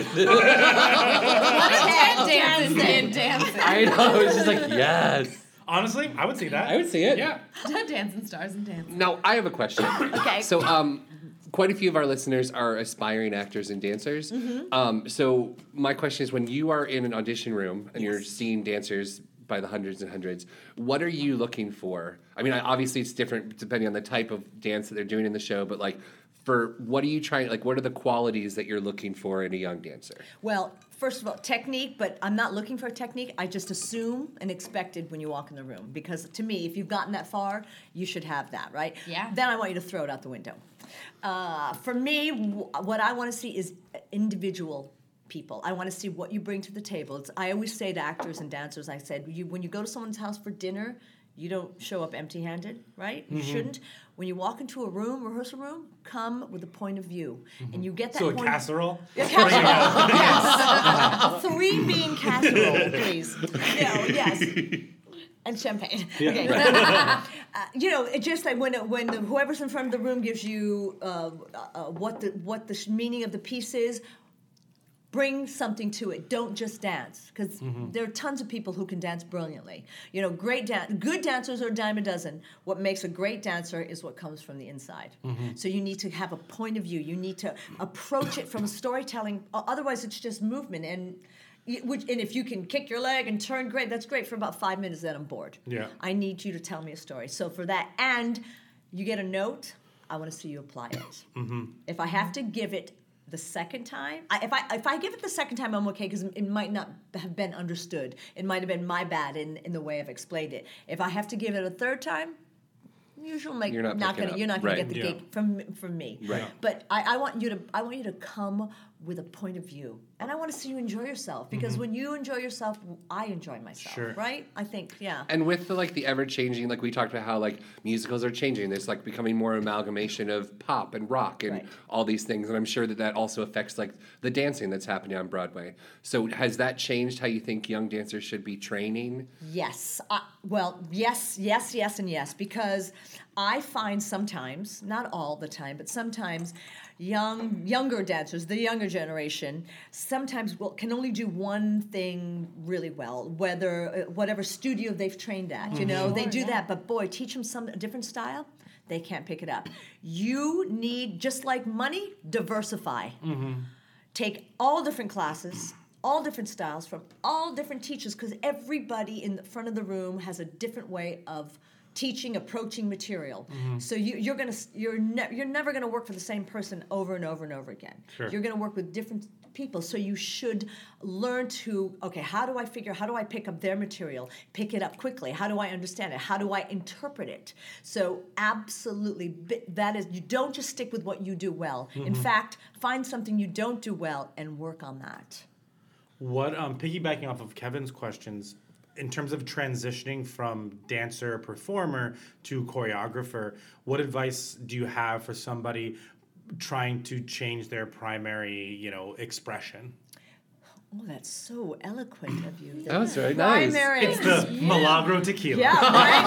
Ted Danson did dancing. I know. I was just like, yes. Honestly, I would see that. I would see it. Yeah. Ted Danson stars and dancing. Now, I have a question. Okay. So, um, quite a few of our listeners are aspiring actors and dancers. Mm-hmm. Um, so, my question is, when you are in an audition room and you're seeing dancers by the hundreds and hundreds, what are you looking for? I mean, I- obviously, it's different depending on the type of dance that they're doing in the show, but like, for what are you trying? Like, what are the qualities that you're looking for in a young dancer? Well, first of all, technique, but I'm not looking for a technique. I just assume and expect it when you walk in the room. Because to me, if you've gotten that far, you should have that, right? Yeah. Then I want you to throw it out the window. Uh, for me, w- what I want to see is individual people. I want to see what you bring to the table. It's, I always say to actors and dancers, I said, you, when you go to someone's house for dinner, you don't show up empty-handed, right? You shouldn't. When you walk into a room, rehearsal room, come with a point of view. And you get that So a point casserole? a casserole, yes. A three-bean casserole, please. You know, yes. And champagne. Okay. uh, you know, it just like when it, when the, whoever's in front of the room gives you uh, uh, what the what the sh- meaning of the piece is, bring something to it. Don't just dance, because there are tons of people who can dance brilliantly. You know, great dan- good dancers are a dime a dozen. What makes a great dancer is what comes from the inside. So you need to have a point of view. You need to approach it from a storytelling. o- Otherwise, it's just movement. And y- which, and if you can kick your leg and turn, great. That's great for about five minutes. Then I'm bored. Yeah. I need you to tell me a story. So for that, and you get a note. I want to see you apply it. If I have to give it the second time, I, if I if I give it the second time, I'm okay because it might not have been understood. It might have been my bad in, in the way I've explained it. If I have to give it a third time, usually like You're not not picking gonna up. you're not gonna Right. get the Yeah. gig from from me. Right. But I, I want you to I want you to come with a point of view, and I want to see you enjoy yourself because when you enjoy yourself, I enjoy myself. Sure. Right? I think yeah. And with the like the ever changing, like we talked about how like musicals are changing. There's like becoming more amalgamation of pop and rock and Right. all these things. And I'm sure that that also affects like the dancing that's happening on Broadway. So has that changed how you think young dancers should be training? Yes. Uh, well, yes, yes, yes, and yes, because I find sometimes, not all the time, but sometimes young younger dancers, the younger generation, sometimes will, can only do one thing really well, whether uh, whatever studio they've trained at. You know, they do that, but boy, teach them some a different style. They can't pick it up. You need, just like money, diversify. Take all different classes, all different styles from all different teachers, because everybody in the front of the room has a different way of teaching, approaching material. So you, you're gonna you're ne- you're never gonna work for the same person over and over and over again. Sure. You're gonna work with different people. So you should learn to, okay, how do I figure, how do I pick up their material, pick it up quickly? How do I understand it? How do I interpret it? So absolutely, bi- that is, you don't just stick with what you do well. In fact, find something you don't do well and work on that. What, um, piggybacking off of Kevin's questions, in terms of transitioning from dancer, performer to choreographer, what advice do you have for somebody trying to change their primary, you know, expression? Oh, that's so eloquent of you. That was very nice. Primary. It's the Milagro tequila. Yeah, right?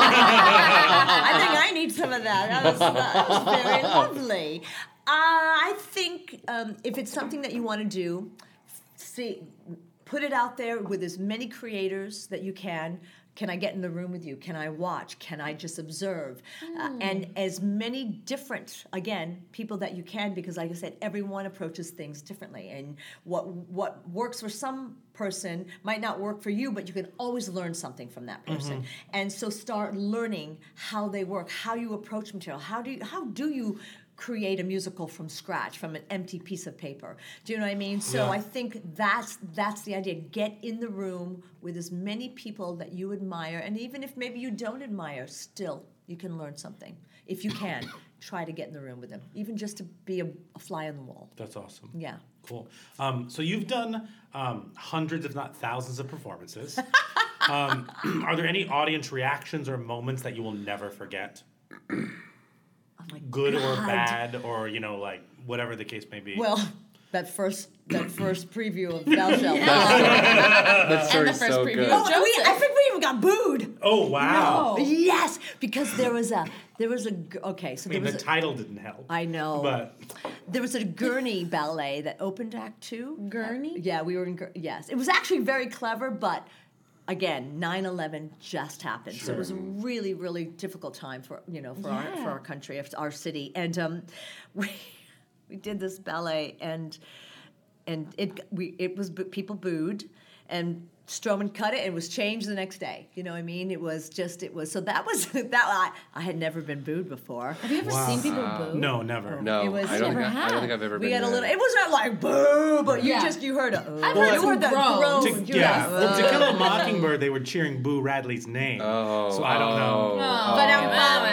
I think I need some of that. That was, that was very lovely. Uh, I think um, if it's something that you want to do, see, put it out there with as many creators that you can. Can I get in the room with you? Can I watch? Can I just observe? Uh, and as many different, again, people that you can, because like I said, everyone approaches things differently. And what what works for some person might not work for you, but you can always learn something from that person. And so start learning how they work, how you approach material. How do you, how do you create a musical from scratch, from an empty piece of paper? Do you know what I mean? So Yeah. I think that's that's the idea. Get in the room with as many people that you admire, and even if maybe you don't admire, still you can learn something. If you can, try to get in the room with them, even just to be a, a fly on the wall. That's awesome. Yeah. Cool. Um, so you've done um, hundreds, if not thousands, of performances. um, are there any audience reactions or moments that you will never forget? Oh my Good or God. bad, or you know, like whatever the case may be. Well, that first that first preview of Valjean. That And story's the first so preview. good. Oh, we, I Joseph. think we even got booed. oh wow! Yes, because there was a there was a g- okay. So I there mean, was the a, title didn't help. I know. But There was a Gurney ballet that opened Act Two. Gurney? Yeah, we were in. Gur- Yes, it was actually very clever, but again, nine eleven just happened, so it was a really, really difficult time for you know for our Yeah. for our country, our city, and um, we we did this ballet, and and it we it was boo- people booed, and Stroman cut it and it was changed the next day. You know what I mean? It was just it was so that was that I, I had never been booed before. Have you ever Wow. seen people boo? no, never. No, It was- I don't, Never think I, I don't think have. I've ever We been had a there. little. It was not like boo, but you Yeah. just you heard a. Oh. I've heard you some heard the groans. groan. To, You yeah, know, well, uh, To Kill a Mockingbird, they were cheering Boo Radley's name. Oh, so I don't know. oh, But oh,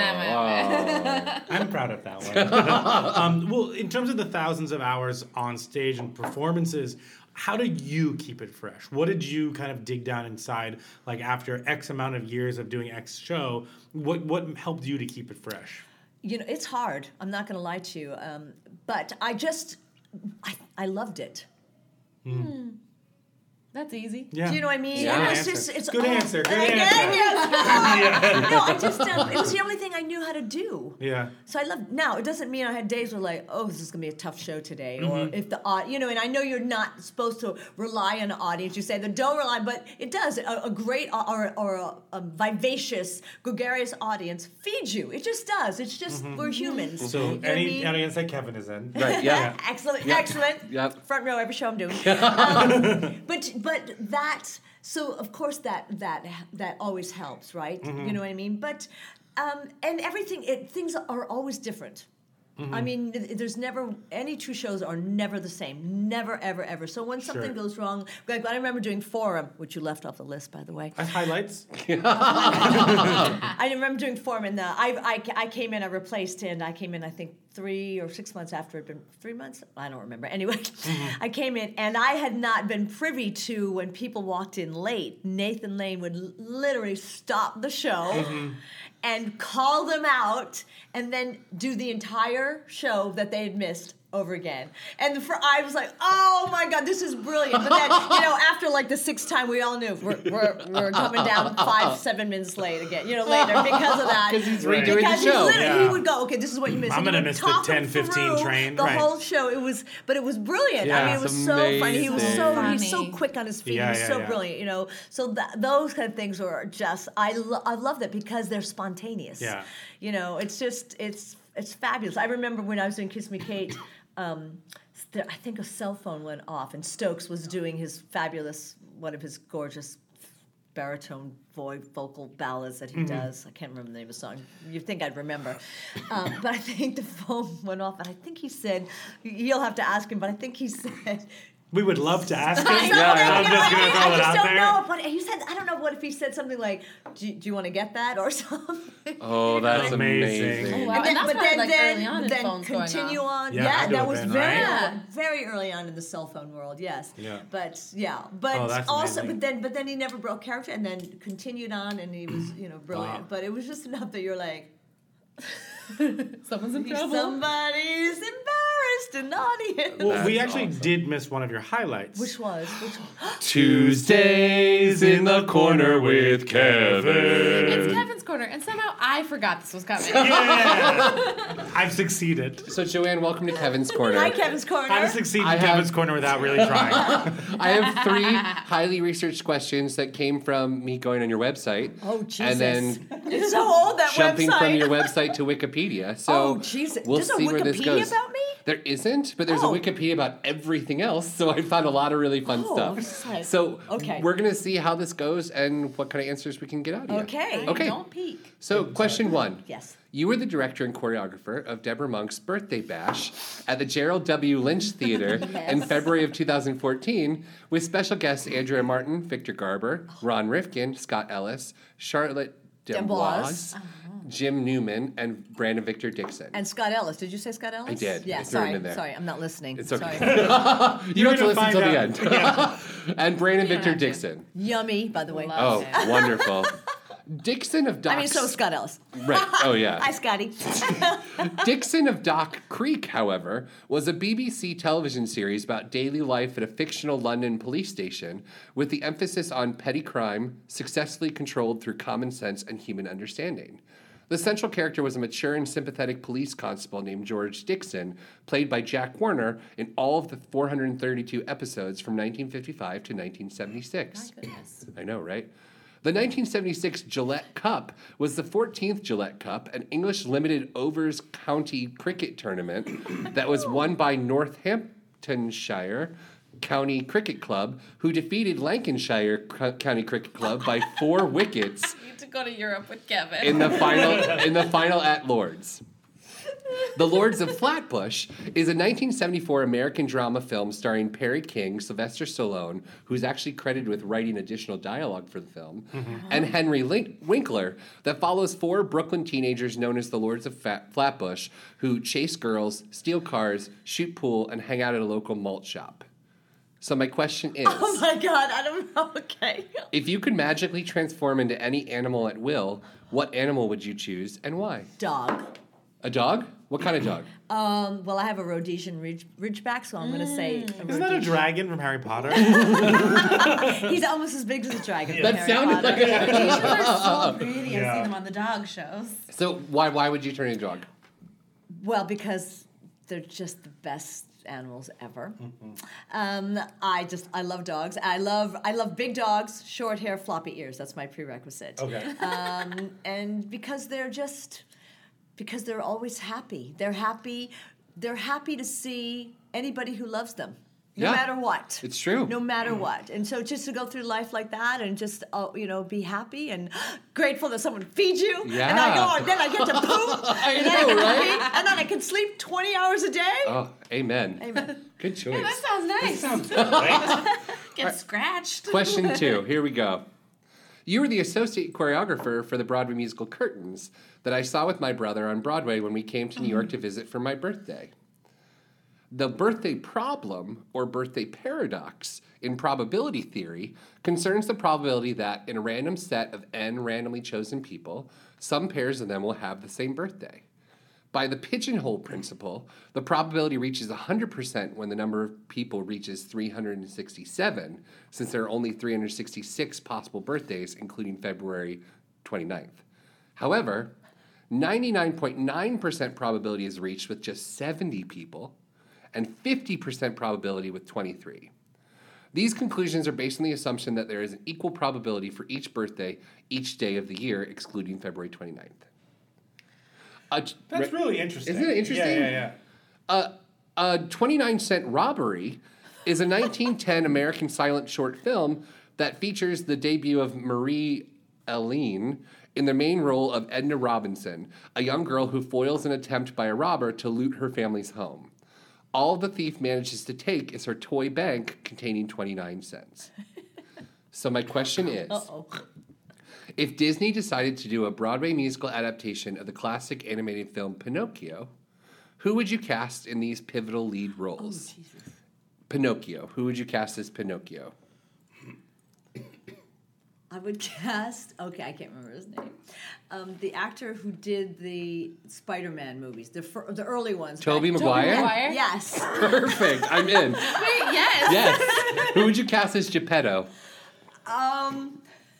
I'm- oh. I'm proud of that one. um, well, in terms of the thousands of hours on stage and performances, how do you keep it fresh? What did you kind of dig down inside, like after X amount of years of doing X show? What what helped you to keep it fresh? You know, it's hard. I'm not going to lie to you. Um, but I just, I, I loved it. That's easy. Yeah. Do you know what I mean? Yeah. It was Good just, answer. it's Good oh, answer. Good I- answer. yes. No, I just, um, it was the only thing I knew how to do. Yeah. So I love. Now it doesn't mean I had days where like, oh, this is gonna be a tough show today, Mm-hmm. or if the au- you know. And I know you're not supposed to rely on an audience. You say that don't rely, but it does. A, a great or, or a, a vivacious, gregarious audience feeds you. It just does. It's just we're humans. Mm-hmm. So You know what I any mean? audience that Kevin is in. Right, yeah. Excellent, Yep. excellent. Yep. Front row every show I'm doing. Um, but but that so of course that that that always helps, right? You know what I mean? But um, and everything it, things are always different. Mm-hmm. I mean, th- there's never, any two shows are never the same. Never, ever, ever. So when something Sure. goes wrong, like I remember doing Forum, which you left off the list, by the way. As highlights? I remember doing Forum, and the, I, I, I came in, I replaced, and I came in, I think, three or six months after it had been, three months? I don't remember. Anyway, mm-hmm. I came in, and I had not been privy to when people walked in late. Nathan Lane would l- literally stop the show mm-hmm. and call them out, and then do the entire show that they had missed over again. And for, I was like, oh my God, this is brilliant. But then, you know, after like the sixth time, we all knew we're, we're, we're coming down five, seven minutes late again, you know, later because of that. Because he's redoing because the show. He's Yeah. He would go, okay, this is what you missed. I'm going to miss the ten fifteen train. The Right. whole show. It was, but it was brilliant. Yeah. I mean, it was It's so funny. He was amazing. so, Funny. he's so quick on his feet. Yeah, he was yeah, so yeah. brilliant, you know. So that, those kind of things were just, I, lo- I love that because they're spontaneous. Yeah. You know, it's just, it's, it's fabulous. I remember when I was doing Kiss Me Kate, um, th- I think a cell phone went off, and Stokes was doing his fabulous, one of his gorgeous baritone voice vocal ballads that he Mm-hmm. does. I can't remember the name of the song. You'd think I'd remember. Um, but I think the phone went off, and I think he said, you'll have to ask him, but I think he said, We would love to ask him. I know, yeah, I I'm know, just going I- to throw I it just out don't there. know, but he said, I don't know what if he said something like, do you, do you want to get that or something? Oh, that's Amazing. amazing. Oh, wow. And then, And that's but probably, then, like, then, early on in then phones going continue off. on. Yeah, Yeah, had to that have was been, very, right? early, very early on in the cell phone world. Yes. Yeah. But yeah, but Oh, that's also, amazing. but then, but then he never broke character, and then continued on, and he was, you know, brilliant. Wow. But it was just enough that you're like, Someone's in trouble. somebody's embarrassed in the audience. Well, we That's actually awesome. did miss one of your highlights. Which was? Which one? Tuesdays in the corner with Kevin. It's Kevin's corner, and somehow I forgot this was coming. Yeah! I've succeeded. So, Joanne, welcome to Kevin's Corner. Hi, Kevin's Corner. How to succeed in I have- Kevin's corner without really trying. I have three highly researched questions that came from me going on your website. Oh, Jesus. And then It's so old, that jumping website. from your website to Wikipedia. So Oh, Jesus. we'll There's a see where this Wikipedia goes. about me? There isn't, but there's Oh. a Wikipedia about everything else. So I found a lot of really fun Oh, stuff. exciting. So Okay. we're gonna see how this goes and what kind of answers we can get out of you. Okay. Okay. Don't peek. So question one. Yes. You were the director and choreographer of Deborah Monk's birthday bash at the Gerald W. Lynch Theater in February of two thousand fourteen with special guests Andrea Martin, Victor Garber, Ron Rifkin, Scott Ellis, Charlotte D'Amboise. D'Amboise, Jim Newman, and Brandon Victor Dixon. And Scott Ellis. Did you say Scott Ellis? I did. Yeah, I threw him sorry. in there. Sorry, I'm not listening. It's okay. Sorry. you don't have to gonna listen find till the out. end. And Brandon don't Victor have to. Dixon. Yummy, by the way. Love Oh, it. wonderful. Dixon of Doc. I mean, so is Scott Ellis. Right. Oh, yeah. Hi, Scotty. Dixon of Dock Creek, however, was a B B C television series about daily life at a fictional London police station with the emphasis on petty crime successfully controlled through common sense and human understanding. The central character was a mature and sympathetic police constable named George Dixon, played by Jack Warner in all of the four hundred thirty-two episodes from nineteen fifty-five to nineteen seventy-six. My goodness. I know, right? The nineteen seventy-six Gillette Cup was the fourteenth Gillette Cup, an English limited overs county cricket tournament that was won by Northamptonshire County Cricket Club, who defeated Lancashire Co- County Cricket Club by four wickets Need to go to Europe with Kevin. in the final in the final at Lord's. The Lords of Flatbush is a nineteen seventy-four American drama film starring Perry King, Sylvester Stallone, who's actually credited with writing additional dialogue for the film, and Henry Link- Winkler, that follows four Brooklyn teenagers known as the Lords of Fat- Flatbush, who chase girls, steal cars, shoot pool, and hang out at a local malt shop. So my question is, Oh my God, I don't know. Okay. if you could magically transform into any animal at will, what animal would you choose and why? Dog. A dog? What kind of dog? Um, well, I have a Rhodesian ridge, Ridgeback, so I'm going to say. A Isn't that a Rhodesian. dragon from Harry Potter? He's almost as big as a dragon. from That Harry sounded Potter. like a... Asians are so pretty. Yeah. I've seen them on the dog shows. So why why would you turn into a dog? Well, because they're just the best animals ever. Um, I just I love dogs. I love I love big dogs, short hair, floppy ears. That's my prerequisite. Okay. Um, and because they're just because they're always happy. They're happy. They're happy to see anybody who loves them. No Yeah. matter what. It's true. No matter what. And so just to go through life like that and just, uh, you know, be happy and grateful that someone feeds you. Yeah. And I go, and then I get to poop. I and then know, I right? can eat, and then I can sleep twenty hours a day. Oh, amen. Amen. Good choice. That sounds nice. Sounds good, right? Get scratched. Question two. Here we go. You were the associate choreographer for the Broadway musical Curtains that I saw with my brother on Broadway when we came to New York to visit for my birthday. The birthday problem, or birthday paradox, in probability theory concerns the probability that in a random set of n randomly chosen people, some pairs of them will have the same birthday. By the pigeonhole principle, the probability reaches one hundred percent when the number of people reaches three hundred sixty-seven, since there are only three hundred sixty-six possible birthdays, including February twenty-ninth. However, ninety-nine point nine percent probability is reached with just seventy people, and fifty percent probability with twenty-three. These conclusions are based on the assumption that there is an equal probability for each birthday each day of the year, excluding February twenty-ninth. Uh, That's really interesting. Isn't it interesting? Yeah, yeah, yeah. A twenty-nine cent Robbery is a nineteen ten American silent short film that features the debut of Marie Helene in the main role of Edna Robinson, a young girl who foils an attempt by a robber to loot her family's home. All the thief manages to take is her toy bank containing twenty-nine cents. So my question is, Uh-oh. if Disney decided to do a Broadway musical adaptation of the classic animated film Pinocchio, who would you cast in these pivotal lead roles? Oh, Jesus. Pinocchio. Who would you cast as Pinocchio? I would cast, okay, I can't remember his name. Um, the actor who did the Spider-Man movies, the fir- the early ones. Tobey back- Maguire? Maguire? Yes. Perfect. I'm in. Wait, yes. Yes. Who would you cast as Geppetto? Um,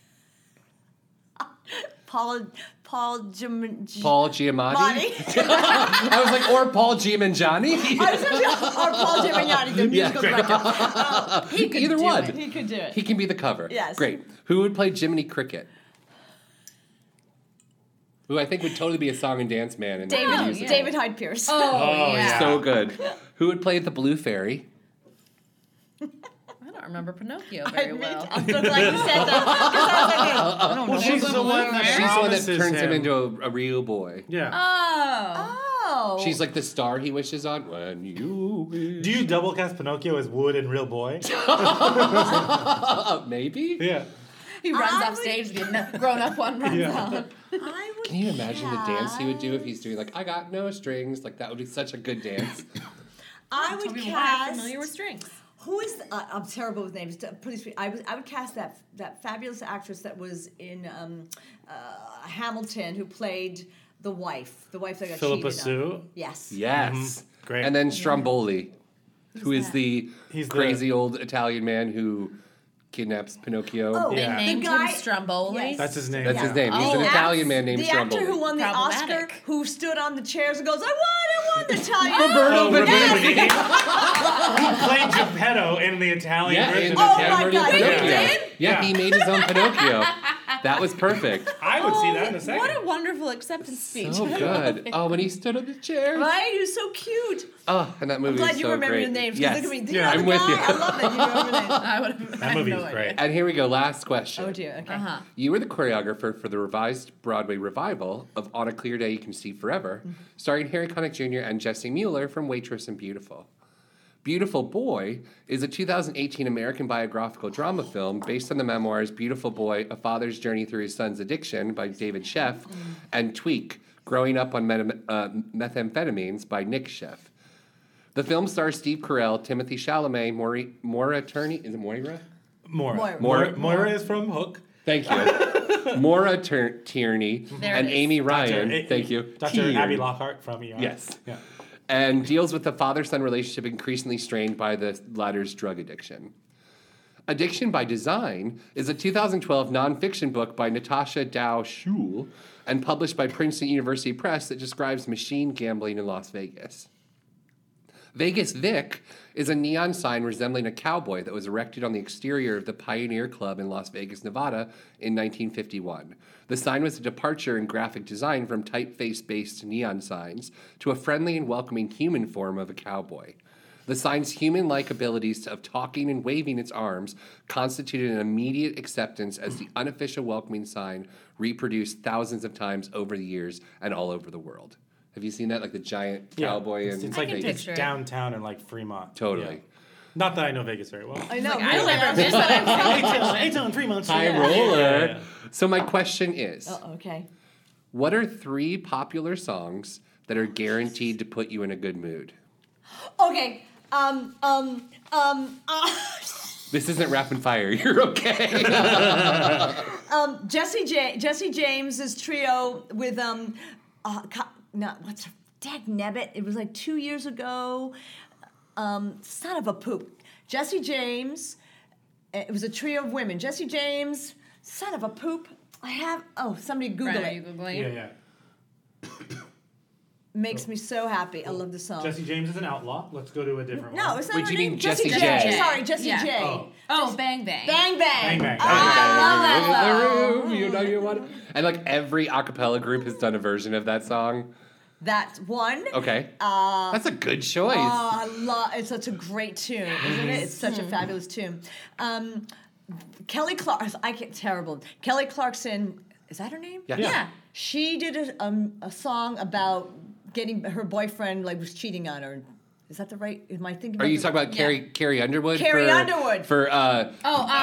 Paul, Paul Gim, G- Paul Giamatti? Monty. I was like, or Paul Giamatti? I was gonna say, or Paul Giamatti, the Yeah. musical director. Uh, he could Either do one. it. He could do it. He can be the cover. Yes. Great. Who would play Jiminy Cricket? Who I think would totally be a song and dance man in the David, musical. David Hyde Pierce. Oh, Oh, yeah. yeah. So good. Who would play the Blue Fairy? I don't remember Pinocchio I very admit- well. I'm so glad you said that. 'Cause I was thinking, I don't Well, know. she's the one that She's the one that promises turns him, him into a, a real boy. Yeah. Oh. oh. She's like the star he wishes on. When you wish. Do you double cast Pinocchio as Wood and Real Boy? Uh, maybe? Yeah. He runs I off would- stage, the grown-up one runs Yeah. out. I would Can you imagine the dance he would do if cast- he's doing like I got no strings? Like that would be such a good dance. I would Tobey Maguire cast. familiar with strings. Who is? The, uh, I'm terrible with names. to- Pretty sweet. I was. I would cast that that fabulous actress that was in um, uh, Hamilton, who played the wife, the wife that got Philippa cheated Sue? on. Yes. Yes. Mm-hmm. Great. And then Stromboli, who is that? the He's the- crazy old Italian man who kidnaps Pinocchio. Oh, They Yeah. named The guy- him Stromboli. Yes. That's his name. That's yeah. his name. He's Oh, an the Italian man named the Stromboli. actor who won the Oscar, Problematic. who stood on the chairs and goes, "I won, I won the Italian." Oh, Benigni. He played Geppetto in the Italian Yeah, version. in of the Oh Italian my version of God, he Pinocchio. did? Yeah, Yeah. he made his own Pinocchio. That was perfect. I would see that in a second. What a wonderful acceptance speech. So good. Oh, when he stood on the chair. Right? He was so cute. Oh, and that movie I'm glad is you so remember great. the names. 'cause Yes. Look at me. Do Yeah, you know I'm the with guy? you. I love that you remember the names. I would have. That movie is great. And here we go. Last question. Oh dear. Okay. Uh-huh. You were the choreographer for the revised Broadway revival of On a Clear Day You Can See Forever, starring Harry Connick Junior and Jesse Mueller from Waitress and Beautiful. Beautiful Boy is a two thousand eighteen American biographical drama film based on the memoirs Beautiful Boy, A Father's Journey Through His Son's Addiction by David Sheff, and Tweak, Growing Up on Meta- uh, Methamphetamines by Nick Sheff. The film stars Steve Carell, Timothy Chalamet, Maury, Maura Turney, is it Moira? Moira. Moira. Moira. Moira is from Hook. Thank you. Maura Tur- Tierney There and it is. Amy Ryan. Doctor Thank you. Doctor Tierney. Abby Lockhart from E R. Yes. Yeah. And deals with the father-son relationship increasingly strained by the latter's drug addiction. Addiction by Design is a two thousand twelve nonfiction book by Natasha Dow Schul and published by Princeton University Press that describes machine gambling in Las Vegas. Vegas Vic is a neon sign resembling a cowboy that was erected on the exterior of the Pioneer Club in Las Vegas, Nevada in nineteen fifty-one. The sign was a departure in graphic design from typeface-based neon signs to a friendly and welcoming human form of a cowboy. The sign's human-like abilities of talking and waving its arms constituted an immediate acceptance as the unofficial welcoming sign reproduced thousands of times over the years and all over the world. Have you seen that? Like the giant Yeah. cowboy It's, and it's like can it's picture it. downtown in like Fremont. Totally. Yeah. Not that I know Vegas very well. I know. Like, I really. never been, but I'm It's on Fremont. High Yeah. roller. Yeah, yeah. So my question is, Oh, okay. what are three popular songs that are guaranteed to put you in a good mood? Okay. Um. Um. Um. Uh, This isn't rapid fire. You're okay. um. Jesse J. Jesse James's trio with um. Uh, co- no, what's her? Dag Nebbit. It was like two years ago. Um. Son of a poop. Jesse James. It was a trio of women. Jesse James. Son of a poop. I have. Oh, somebody Google Right, are it. you Googling? Yeah, yeah. Makes me so happy. I love the song. Jesse James is an outlaw. Let's go to a different one. No, is that Wait, her you name? mean Jessie J. J. Sorry, Jesse Yeah. J. Oh. Oh, Bang Bang. Bang bang. Bang Bang. Oh, I love that In song. the room, you know you want it. And like every a cappella group has done a version of that song. That's one. Okay. Uh, That's a good choice. Oh, I love. It's such a great tune, isn't it? It's such a fabulous tune. Um, Kelly Clark. I get terrible. Kelly Clarkson. Is that her name? Yeah. Yeah. She did a, um, a song about getting her boyfriend like was cheating on her. Is that the right? Am I thinking? Are about you the- talking about Carrie Carrie Underwood? Carrie for, Underwood. For uh, Oh, um,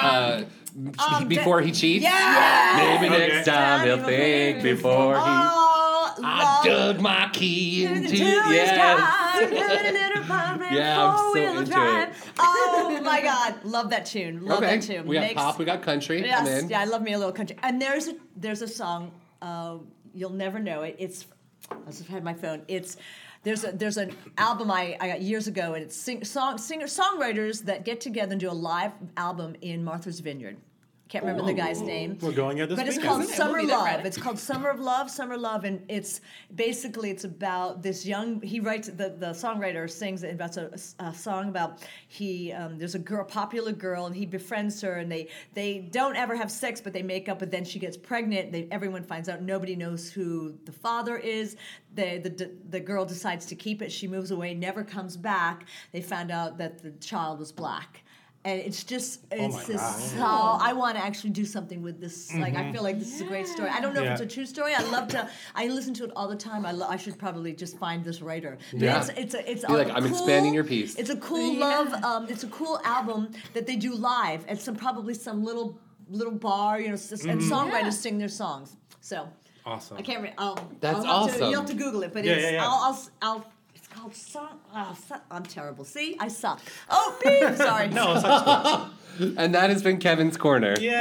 uh, um, before that- he cheats? Yeah. Maybe Okay. next time he'll think before he. Oh, I love dug my key into Into his yes. car, good little pump and Yeah, I'm so four-wheel into drive. it. Oh my God, love that tune. Love Okay, that tune. we got Makes- pop, we got country. I'm Yes, in. yeah, I love me a little country. And there's a there's a song, uh, you'll never know it. It's I just had my phone. It's there's a there's an album I, I got years ago, and it's sing, song singer songwriters that get together and do a live album in Martha's Vineyard. Can't remember the guy's name. We're going there this But it's weekend. called Okay, Summer we'll be there Love. Friday. It's called Summer of Love, Summer Love, and it's basically it's about this young. He writes the the songwriter sings about a, a song about he um, there's a girl, popular girl, and he befriends her, and they they don't ever have sex, but they make up. But then she gets pregnant. They, everyone finds out. Nobody knows who the father is. The, the the girl decides to keep it. She moves away, never comes back. They found out that the child was black. And it's just, it's my just God. so, I want to actually do something with this. Like, I feel like this is a great story. I don't know Yeah. if it's a true story. I love to, I listen to it all the time. I, lo- I should probably just find this writer. But Yeah. It's, it's a, it's Be a like, I'm cool, expanding your piece. It's a cool love, um, it's a cool album that they do live at some, probably some little, little bar, you know, s- and songwriters Yeah. sing their songs. So, Awesome. I can't, re- I'll, That's I'll have To, awesome. you'll have to Google it, but Yeah, it's, yeah, yeah. I'll, I'll, I'll, it's called song, oh, so- I'm terrible. See, I suck. Oh, beep, sorry. No, it's like, And that has been Kevin's Corner. yay!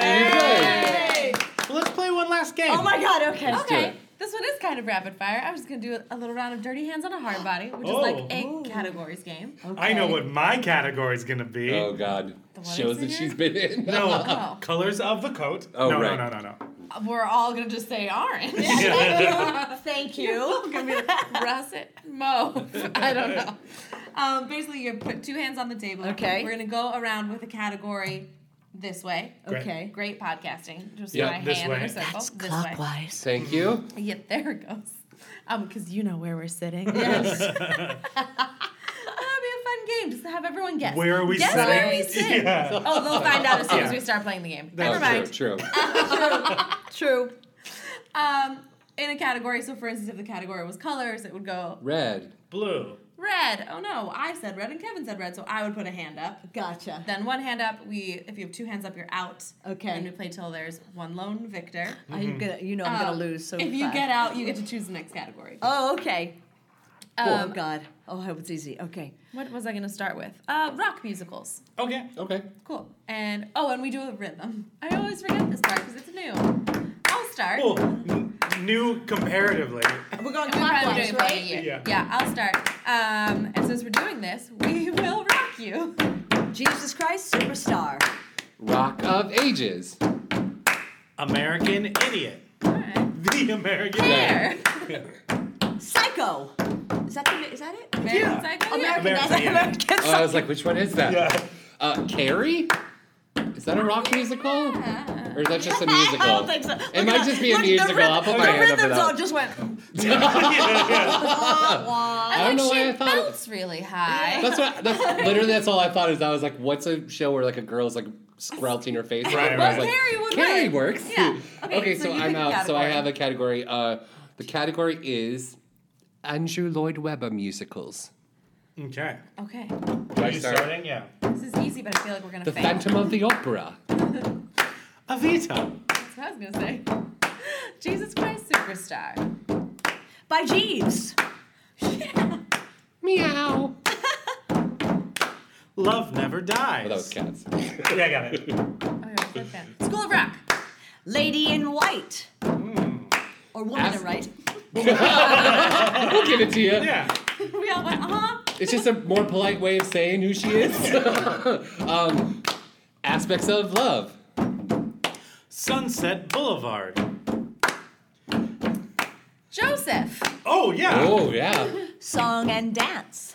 Hey! Well, let's play one last game. Oh my God, okay. do Okay, it. this one is kind of rapid fire. I'm just gonna do a, a little round of Dirty Hands on a Hard Body, which Oh. is like a categories game. I know what my category is gonna be. Oh God. one Shows that is in she's here? been in. No, Oh. colors of the coat. Oh, no, right. no, no, no, no. We're all gonna just say orange. Thank you. Gonna be like russet mauve. I don't know. Um, basically, you put two hands on the table. Okay. We're gonna go around with a category this way. Great. Okay. Great podcasting. Just Yeah, my this hand in way. a circle. That's this clockwise. Thank you. way. Yeah, there it goes. Um, because you know where we're sitting. Yes. That'd be a fun game. Just to have everyone guess. Where are we guess sitting? Where we sit. Yeah. Oh, they'll find out as soon as Yeah. we start playing the game. That's Never Oh, mind. true, true. True. Um, in a category, so for instance, if the category was colors, it would go Red. Blue. red. Oh no, I said red and Kevin said red, so I would put a hand up. Gotcha. Then one hand up. We, if you have two hands up, you're out. Okay. And we play till there's one lone victor. I'm gonna, you know, I'm gonna Um, lose. So if you fast. get out, you get to choose the next category. Oh, okay. oh Um, God. Oh, I hope it's easy. Okay. What was I gonna start with? Uh, rock musicals. Okay. Okay. Cool. And oh, and we do a rhythm. I always forget this part because it's new. I'll start. Cool. N- new comparatively. We're going And we've probably been clockwise, doing it for a right? year. Yeah. Yeah, I'll start. Um, and since we're doing this, we will rock you. Jesus Christ, Superstar. Rock of Ages. American Idiot. Alright. The American There. Psycho. Is that the, is that it? American Psycho? Yeah. American, American, that's yeah. American Oh, I was like, which one is that? Yeah. Uh, Carrie? Is Is that a rock musical? Or is that just a musical? I don't think so. It Look might at just the- be a look, the musical. rhythm- I'll put the my hand up for rhythms all that. just went. yeah, yeah. I don't know why I She thought it- belts really high. That's what. That's literally that's all I thought is I was like, what's a show where like a girl's like squelching her face? Right, And I was right. like, Carrie would Carrie win. works. Yeah. Okay, Okay, so so, you I'm pick a out. So I category. have a category. Uh, the category is Andrew Lloyd Webber musicals. Okay. Okay. Do Are I you start? starting? Yeah. This is easy, but I feel like we're gonna The fail. Phantom of the Opera. Avita. That's what I was gonna say. Jesus Christ Superstar. By Jeeves. Meow. Love Never Dies. Oh, that was Cats. Yeah, I got it. Okay, what's that? School of Rock. Lady in White. Or Woman Ask- in White. We'll give it to you. Yeah. We all went, uh-huh. It's just a more polite way of saying who she is. um, aspects of love. Sunset Boulevard. Joseph. Oh, yeah. Oh yeah. Song and Dance.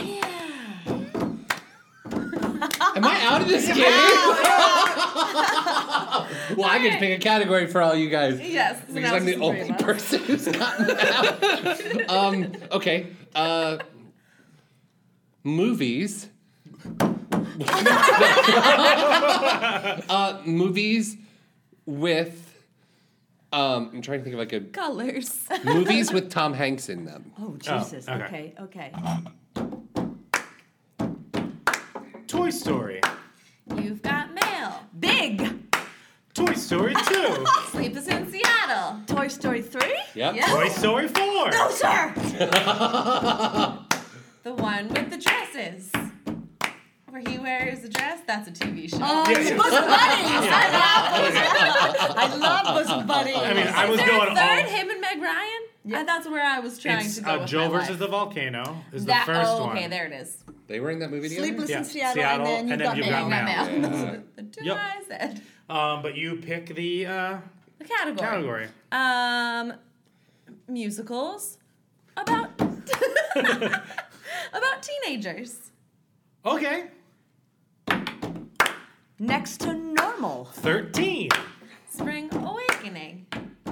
Am I out of this game? Well, I get to pick a category for all you guys. Yes. so Because now I'm it's the just only three of us. person who's gotten out. um, okay. Uh, movies. uh, movies with. Um, I'm trying to think of like a Colors. movies with Tom Hanks in them. Oh, Jesus. okay. okay, okay. Toy Story. You've got mail. Big. Toy Story two. Sleepless in Seattle. Toy Story three? Yep. Yeah. Toy Story four. No, sir. The one with the dresses. Where he wears a dress. That's a T V show. Oh, Yeah, it's yeah. Bosom Buddies. I love Bosom Buddies. I mean, I Is was there going a third? all. Him and Meg Ryan? Yeah. That's where I was trying It's to go uh, with Joe my versus life. the Volcano is That, the first oh, one. okay, there it is. They were in that movie together. Sleepless Yeah. in Seattle, Seattle, and then and You've then Got You've Mail. Got Got Mail. mail. Yeah. The two Yep. I said. Um, but you pick the uh, The category. category. Um, musicals about about teenagers. Okay. Next to Normal. thirteen. Spring Awakening.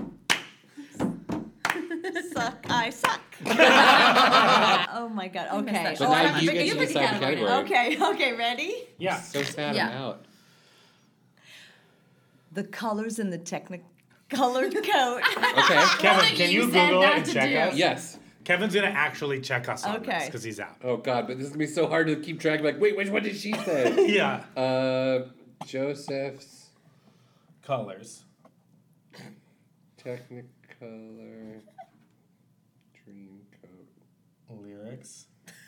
Suck, I suck. Oh my God. Okay. that. But Oh, I now have to you pick a- get to pick a decide the category. category. Okay, okay, ready? Yeah. So sad Yeah. I'm out. The colors in the Technicolor coat. Okay. Kevin, What can you you said Google not it and to check do. us? Yes. Kevin's gonna actually check us on this Okay. because he's out. Oh God, but this is gonna be so hard to keep track. Like, wait, which one did she say? Yeah. uh, Joseph's Colors. Technicolor Dreamcoat Lyrics.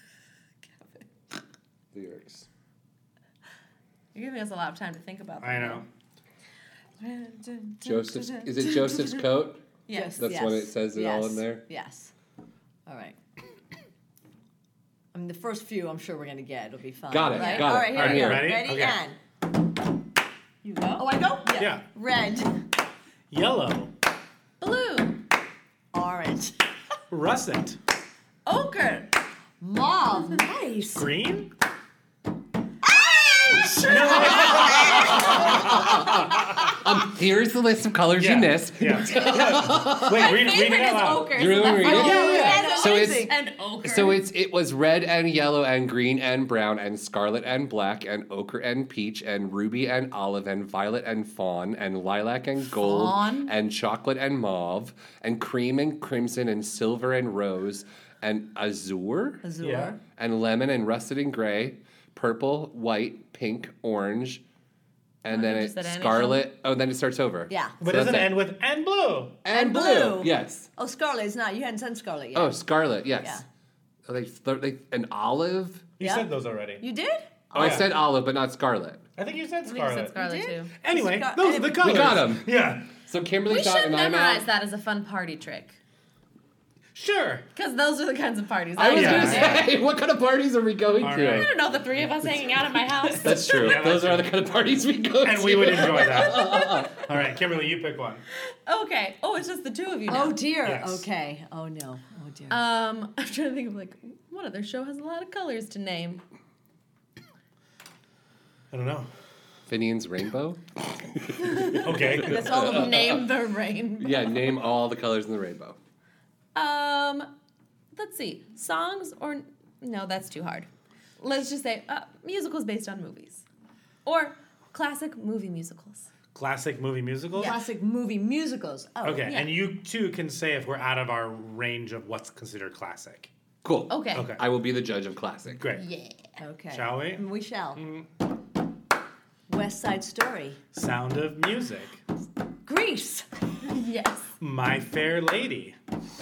lyrics. You're giving us a lot of time to think about that. I know. Joseph's. Is it Joseph's coat? Yes. That's when it says it all in yes, there? Yes. All right. I mean, the first few I'm sure we're going to get. It'll be fun. Got it, Right? got it. All right, here I'm we go. here. Ready? Ready? Okay. And. You go. Oh, I go? Yeah. Red. Yellow. Blue. Orange. Russet. Ochre. Mauve. Nice. Green. Um, here's the list of colors Yeah. you missed. Yeah. Wait, read, read it Favorite out is loud. ochre. You really so wanna that's read it? all. Yeah, yeah, yeah. So it's And ochre. so it's it was red and yellow and green and brown and scarlet and black and ochre and peach and ruby and olive and violet and fawn and lilac and gold Fawn? and chocolate and mauve and cream and crimson and silver and rose and azure Azure. Yeah. and lemon and russet and gray, purple, white, pink, orange, and Oh, then you it's just said any scarlet. Oh, then it starts over. Yeah. But So doesn't that's it end with and blue? And And blue. blue. Yes. Oh, Scarlet is not. You hadn't said Scarlet yet. Oh, scarlet. Yes. Yeah. Oh, they, they an olive. You Yeah. said those already. You did? Oh, I yeah. said olive, but not scarlet. I think you said I think you scarlet. said Scarlet You did? too. Anyway, Scar- those are the We colors. got 'em. Yeah. So Kimberly We got should and I'm memorize out. that as a fun party trick. Sure. Because those are the kinds of parties I was Yeah. gonna say, what kind of parties are we going All to? I right. don't know, the three of us hanging out at my house. That's true. Yeah, Those that's are the kind of parties we go to. And we would enjoy that. All right, Kimberly, you pick one. Okay. Oh, it's just the two of you now. Oh, dear. Yes. Okay. Oh, no. Oh, dear. Um, I'm trying to think of like what other show has a lot of colors to name. I don't know. Finian's Rainbow? Okay. That's all of them. Name the rainbow. Yeah, name all the colors in the rainbow. Um, let's see. Songs or no, that's too hard. Let's just say uh, musicals based on movies, or classic movie musicals. Classic movie musicals? Classic movie musicals. Oh, Okay, Yeah. and you too can say if we're out of our range of what's considered classic. Cool. Okay. Okay. I will be the judge of classic. Great. Yeah. Okay. Shall we? We shall. West Side Story. Sound of Music. Grease. Yes. My Fair Lady.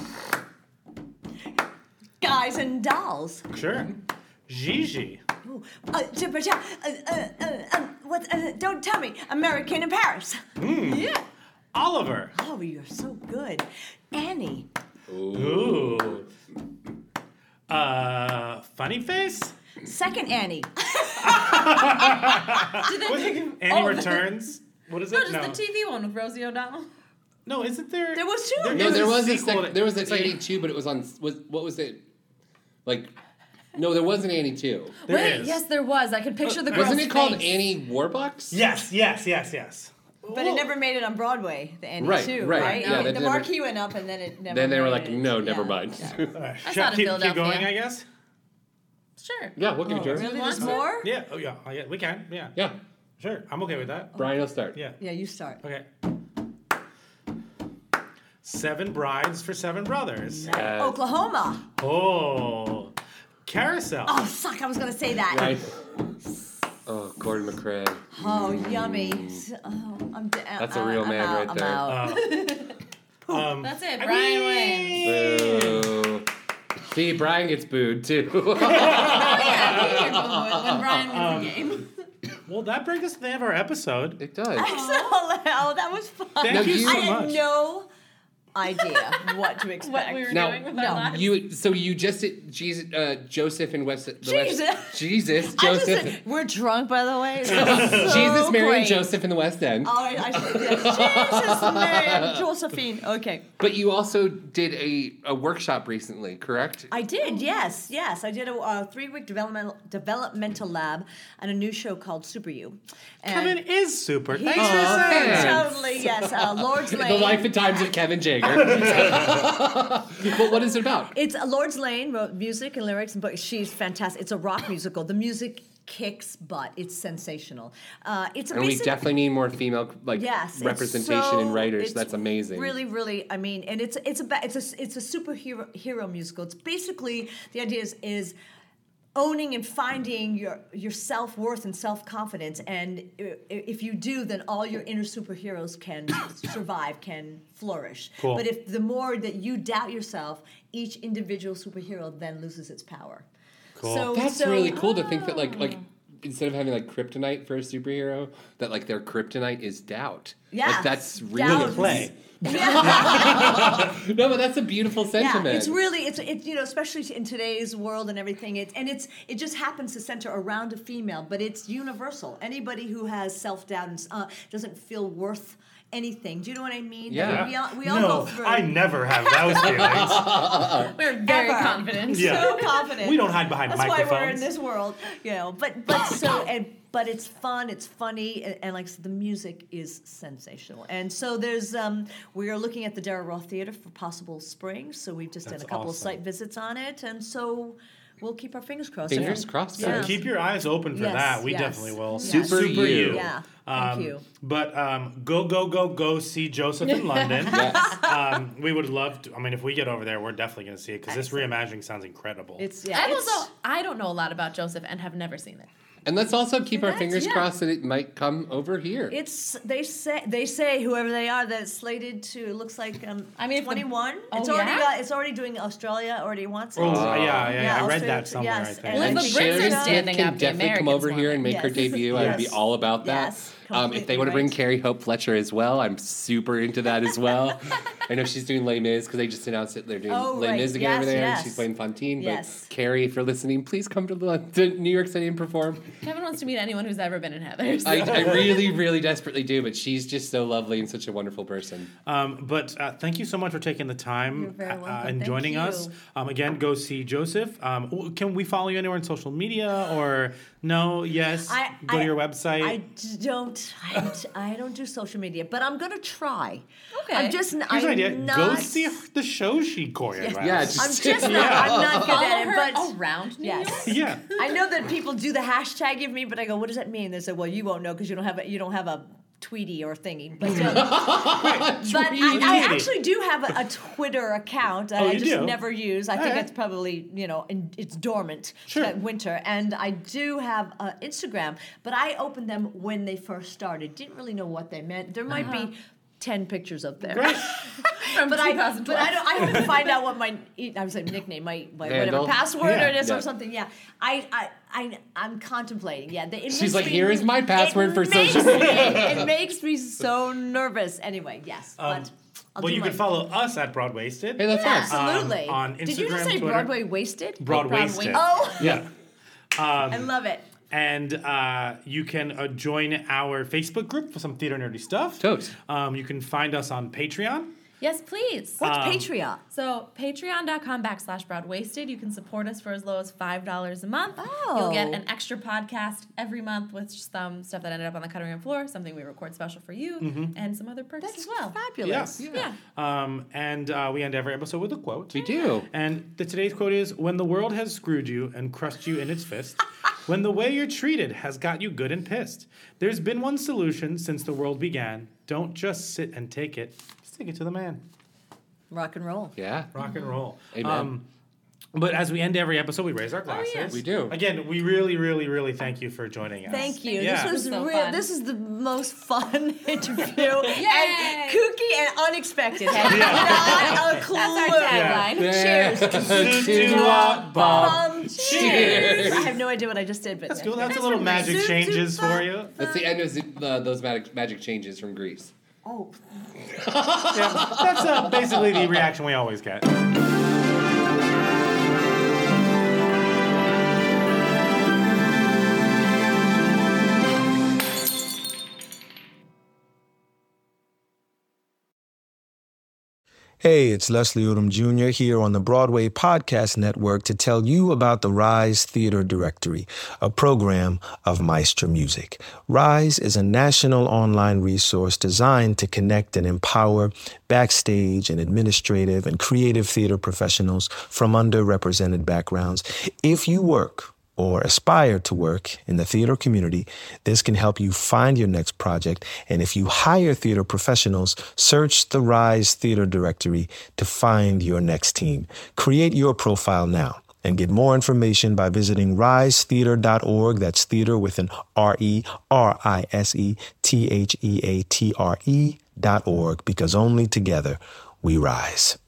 Guys and Dolls. Sure. Gigi. Ooh. Uh, j- but, uh, uh, uh, uh, what, uh, don't tell me. American in Paris. Yeah. Oliver. Oh, you're so good. Annie. Ooh. Uh, Funny Face? Second Annie. Did they make him? Annie oh, Returns? What is it? No, just No. the T V one with Rosie O'Donnell. No, isn't there? There was two. No, is there a was a sequel sec- to- there was an it's like- Annie two, but it was on was what was it? Like, no, there was an Annie two. There Wait, is. yes, there was. I can picture the girl's Wasn't it called face. Annie Warbucks? Yes, yes, yes, yes. But it never made it on Broadway, the Annie Right, too, right. right? Yeah, the that the never- marquee went up and then it never Then they were made like, it. no, never Yeah. mind. All right. I Shall thought of keep, keep Philadelphia. going, I guess? Sure. Yeah, we'll give it to her. Really? Want There's to? more? Yeah, oh yeah, oh, yeah, we can, yeah. Yeah, Sure, I'm okay with that. Brian will start. Yeah, Yeah, you start. okay. Seven Brides for Seven Brothers. Yes. Oklahoma. Oh, Carousel. Oh, fuck, I was going to say that. Right. Oh, Gordon McRae. Oh, yummy. Oh, I'm d- That's a uh, real I'm man out, right I'm there. out. Um, That's it. Brian wins. Boo. See, Brian gets booed too. Oh yeah, you're going with when Brian wins Um, the game. well, that brings us to the end of our episode. It does. Oh, that was fun. Thank No, you you- so I had much. no idea what to expect. What we were Now- doing with No, our lives. You so you just Jesus, uh, Joseph and West. The Jesus. West, Jesus, I just Joseph. said, we're drunk, by the way. So Jesus, Mary, great. and Joseph in the West End. All right, I should, yes. Jesus, Mary, and Josephine. Okay. But you also did a, a workshop recently, correct? I did, yes, yes. I did a uh, three-week developmental developmental lab on a new show called Super You. And Kevin is super. he Thanks is for saying thanks. that. totally, yes. Uh, Lord's Lane. The Life and Times of Kevin Jagger. But what is it about? It's uh, Lord's Lane wrote music and lyrics, but she's fantastic. It's a rock musical. The music kicks butt. It's sensational. Uh, it's a And we basic, definitely need more female like yes, it's representation so- in writers. it's That's amazing. Really, really. I mean, and it's it's a ba- it's a it's a superhero hero musical. It's basically the idea is is owning and finding your your self-worth and self-confidence, and i- if you do, then all your inner superheroes can survive, can flourish. Cool. But if the more that you doubt yourself, each individual superhero then loses its power. Cool. So, That's so, really cool to think that like like instead of having like kryptonite for a superhero, that like their kryptonite is doubt. Yeah, Like that's doubt really is- Play. No, but that's a beautiful sentiment. Yeah, it's really it's it's you know especially in today's world and everything. It's and it's it just happens to center around a female, but it's universal. Anybody who has self doubt and uh, doesn't feel worth anything. Do you know what I mean? Yeah. We all, we all No, go through. I never have those feelings. We're very Ever. confident. Yeah. So confident. We don't hide behind That's why microphones. we're in this world, you know. But but so and but it's fun, it's funny, and, and like I said, the music is sensational. And so there's um we are looking at the Darrah Roth Theater for possible spring. So we've just That's done a couple awesome. of site visits on it, and so we'll keep our fingers crossed. Fingers Yeah. crossed. Yeah. guys. Keep your eyes open for Yes, that. We yes. definitely will. Super you. Yeah. Thank Um, you. But um, go, go, go, go see Joseph in London. Yes. um, we would love to. I mean, if we get over there, we're definitely going to see it because this Excellent. reimagining sounds incredible. It's yeah. I'm it's, also I don't know a lot about Joseph and have never seen it. And let's also keep our That's- fingers yeah. crossed that it might come over here. It's they say they say whoever they are that it's slated to it looks like um I mean, if the- twenty-one. Oh, it's already yeah? got, it's already doing Australia already wants it. oh, yeah, yeah, yeah, I read Australia- that somewhere, yes, I think. and Well, if and the Brits Sheridan are Smith standing can up, the definitely come Americans over here want and it. make her Yes. debut. I would be Yes. all about that. Yes. Um, if they want to bring Carrie Hope Fletcher as well, I'm super into that as well. I know she's doing Les Mis because they just announced that they're doing Oh, Les right. Mis again Yes, over there. yes. And she's playing Fantine. Yes. But Carrie, if you're listening, please come to, the, to New York City and perform. Kevin wants to meet anyone who's ever been in Heathers. I, I really, really desperately do, but she's just so lovely and such a wonderful person. Um, but uh, thank you so much for taking the time You're very uh, welcome. and Thank joining you. us. Um, again, go see Joseph. Um, w- can we follow you anywhere on social media or no? Yes. I, go I- to your website. I d- don't. I don't, I don't do social media, but I'm gonna try. Okay. I'm just. Here's I'm an idea. Not, Go see the show she choreographed. Yeah, just- I'm just not. Yeah. I'm not good Follow at it. her But around New yes. York. Yeah. I know that people do the hashtag of me, but I go, what does that mean? They say, well, you won't know because you don't have a, you don't have a Tweety or thingy. But, um, but I, I actually do have a, a Twitter account that Oh, I you just do? never use. I think Alright. it's probably, you know, in, it's dormant Sure. that winter. And I do have uh, Instagram, but I opened them when they first started. Didn't really know what they meant. There might Uh-huh. be ten pictures up there. Great. From But I, two thousand but twelve. I don't. I have to find out what my I was like nickname, my, my whatever Handle? password Yeah. it is Yeah. or something. Yeah, I I I I'm contemplating. Yeah, the, it She's makes like, me- "Here is my password it for makes social me- media." It makes me so nervous. Anyway, yes, but I'll Um, well, do you my, can follow us at Broadwasted. Hey, that's Yeah, nice. absolutely. Um, on Did you just Instagram, say Twitter. Broadway wasted? Broadwasted. Oh, Yeah. I love it. And uh, you can uh, join our Facebook group for some theater nerdy stuff. Totes. Um, you can find us on Patreon. Yes, please. What's Um, Patreon? So patreon.com backslash broadwasted. You can support us for as low as five dollars a month. Oh. You'll get an extra podcast every month with some stuff that ended up on the cutting room floor, something we record special for you, and some other perks That's as well. fabulous. Yeah. Yeah. Um, and uh, we end every episode with a quote. We do. And the, today's quote is, when the world has screwed you and crushed you in its fist, when the way you're treated has got you good and pissed, there's been one solution since the world began. Don't just sit and take it. Stick it to the man. Rock and roll. Yeah. Rock and roll. Amen. Um, but as we end every episode, we raise our glasses. yeah. We do. Again, we really, really, really thank you for joining us. Thank you. Yeah. This was So real. fun. This is the most fun interview. Yay! And kooky and unexpected. Had Yeah. not a clue. That's our tagline. Cheers. Toot-toot-wop, bop. Um, cheers. I have no idea what I just did, but That's cool. That's a little magic changes for you. That's the end of the, uh, those magic, magic changes from Greece. Oh, Yeah, that's uh, basically the reaction we always get. Hey, it's Leslie Odom Junior here on the Broadway Podcast Network to tell you about the Rise Theater Directory, a program of Maestro Music. Rise is a national online resource designed to connect and empower backstage and administrative and creative theater professionals from underrepresented backgrounds. If you work or aspire to work in the theater community, this can help you find your next project. And if you hire theater professionals, search the Rise Theater Directory to find your next team. Create your profile now and get more information by visiting rise theater dot org. That's theater with an R E R I S E T H E A T R E dot org, because only together we rise.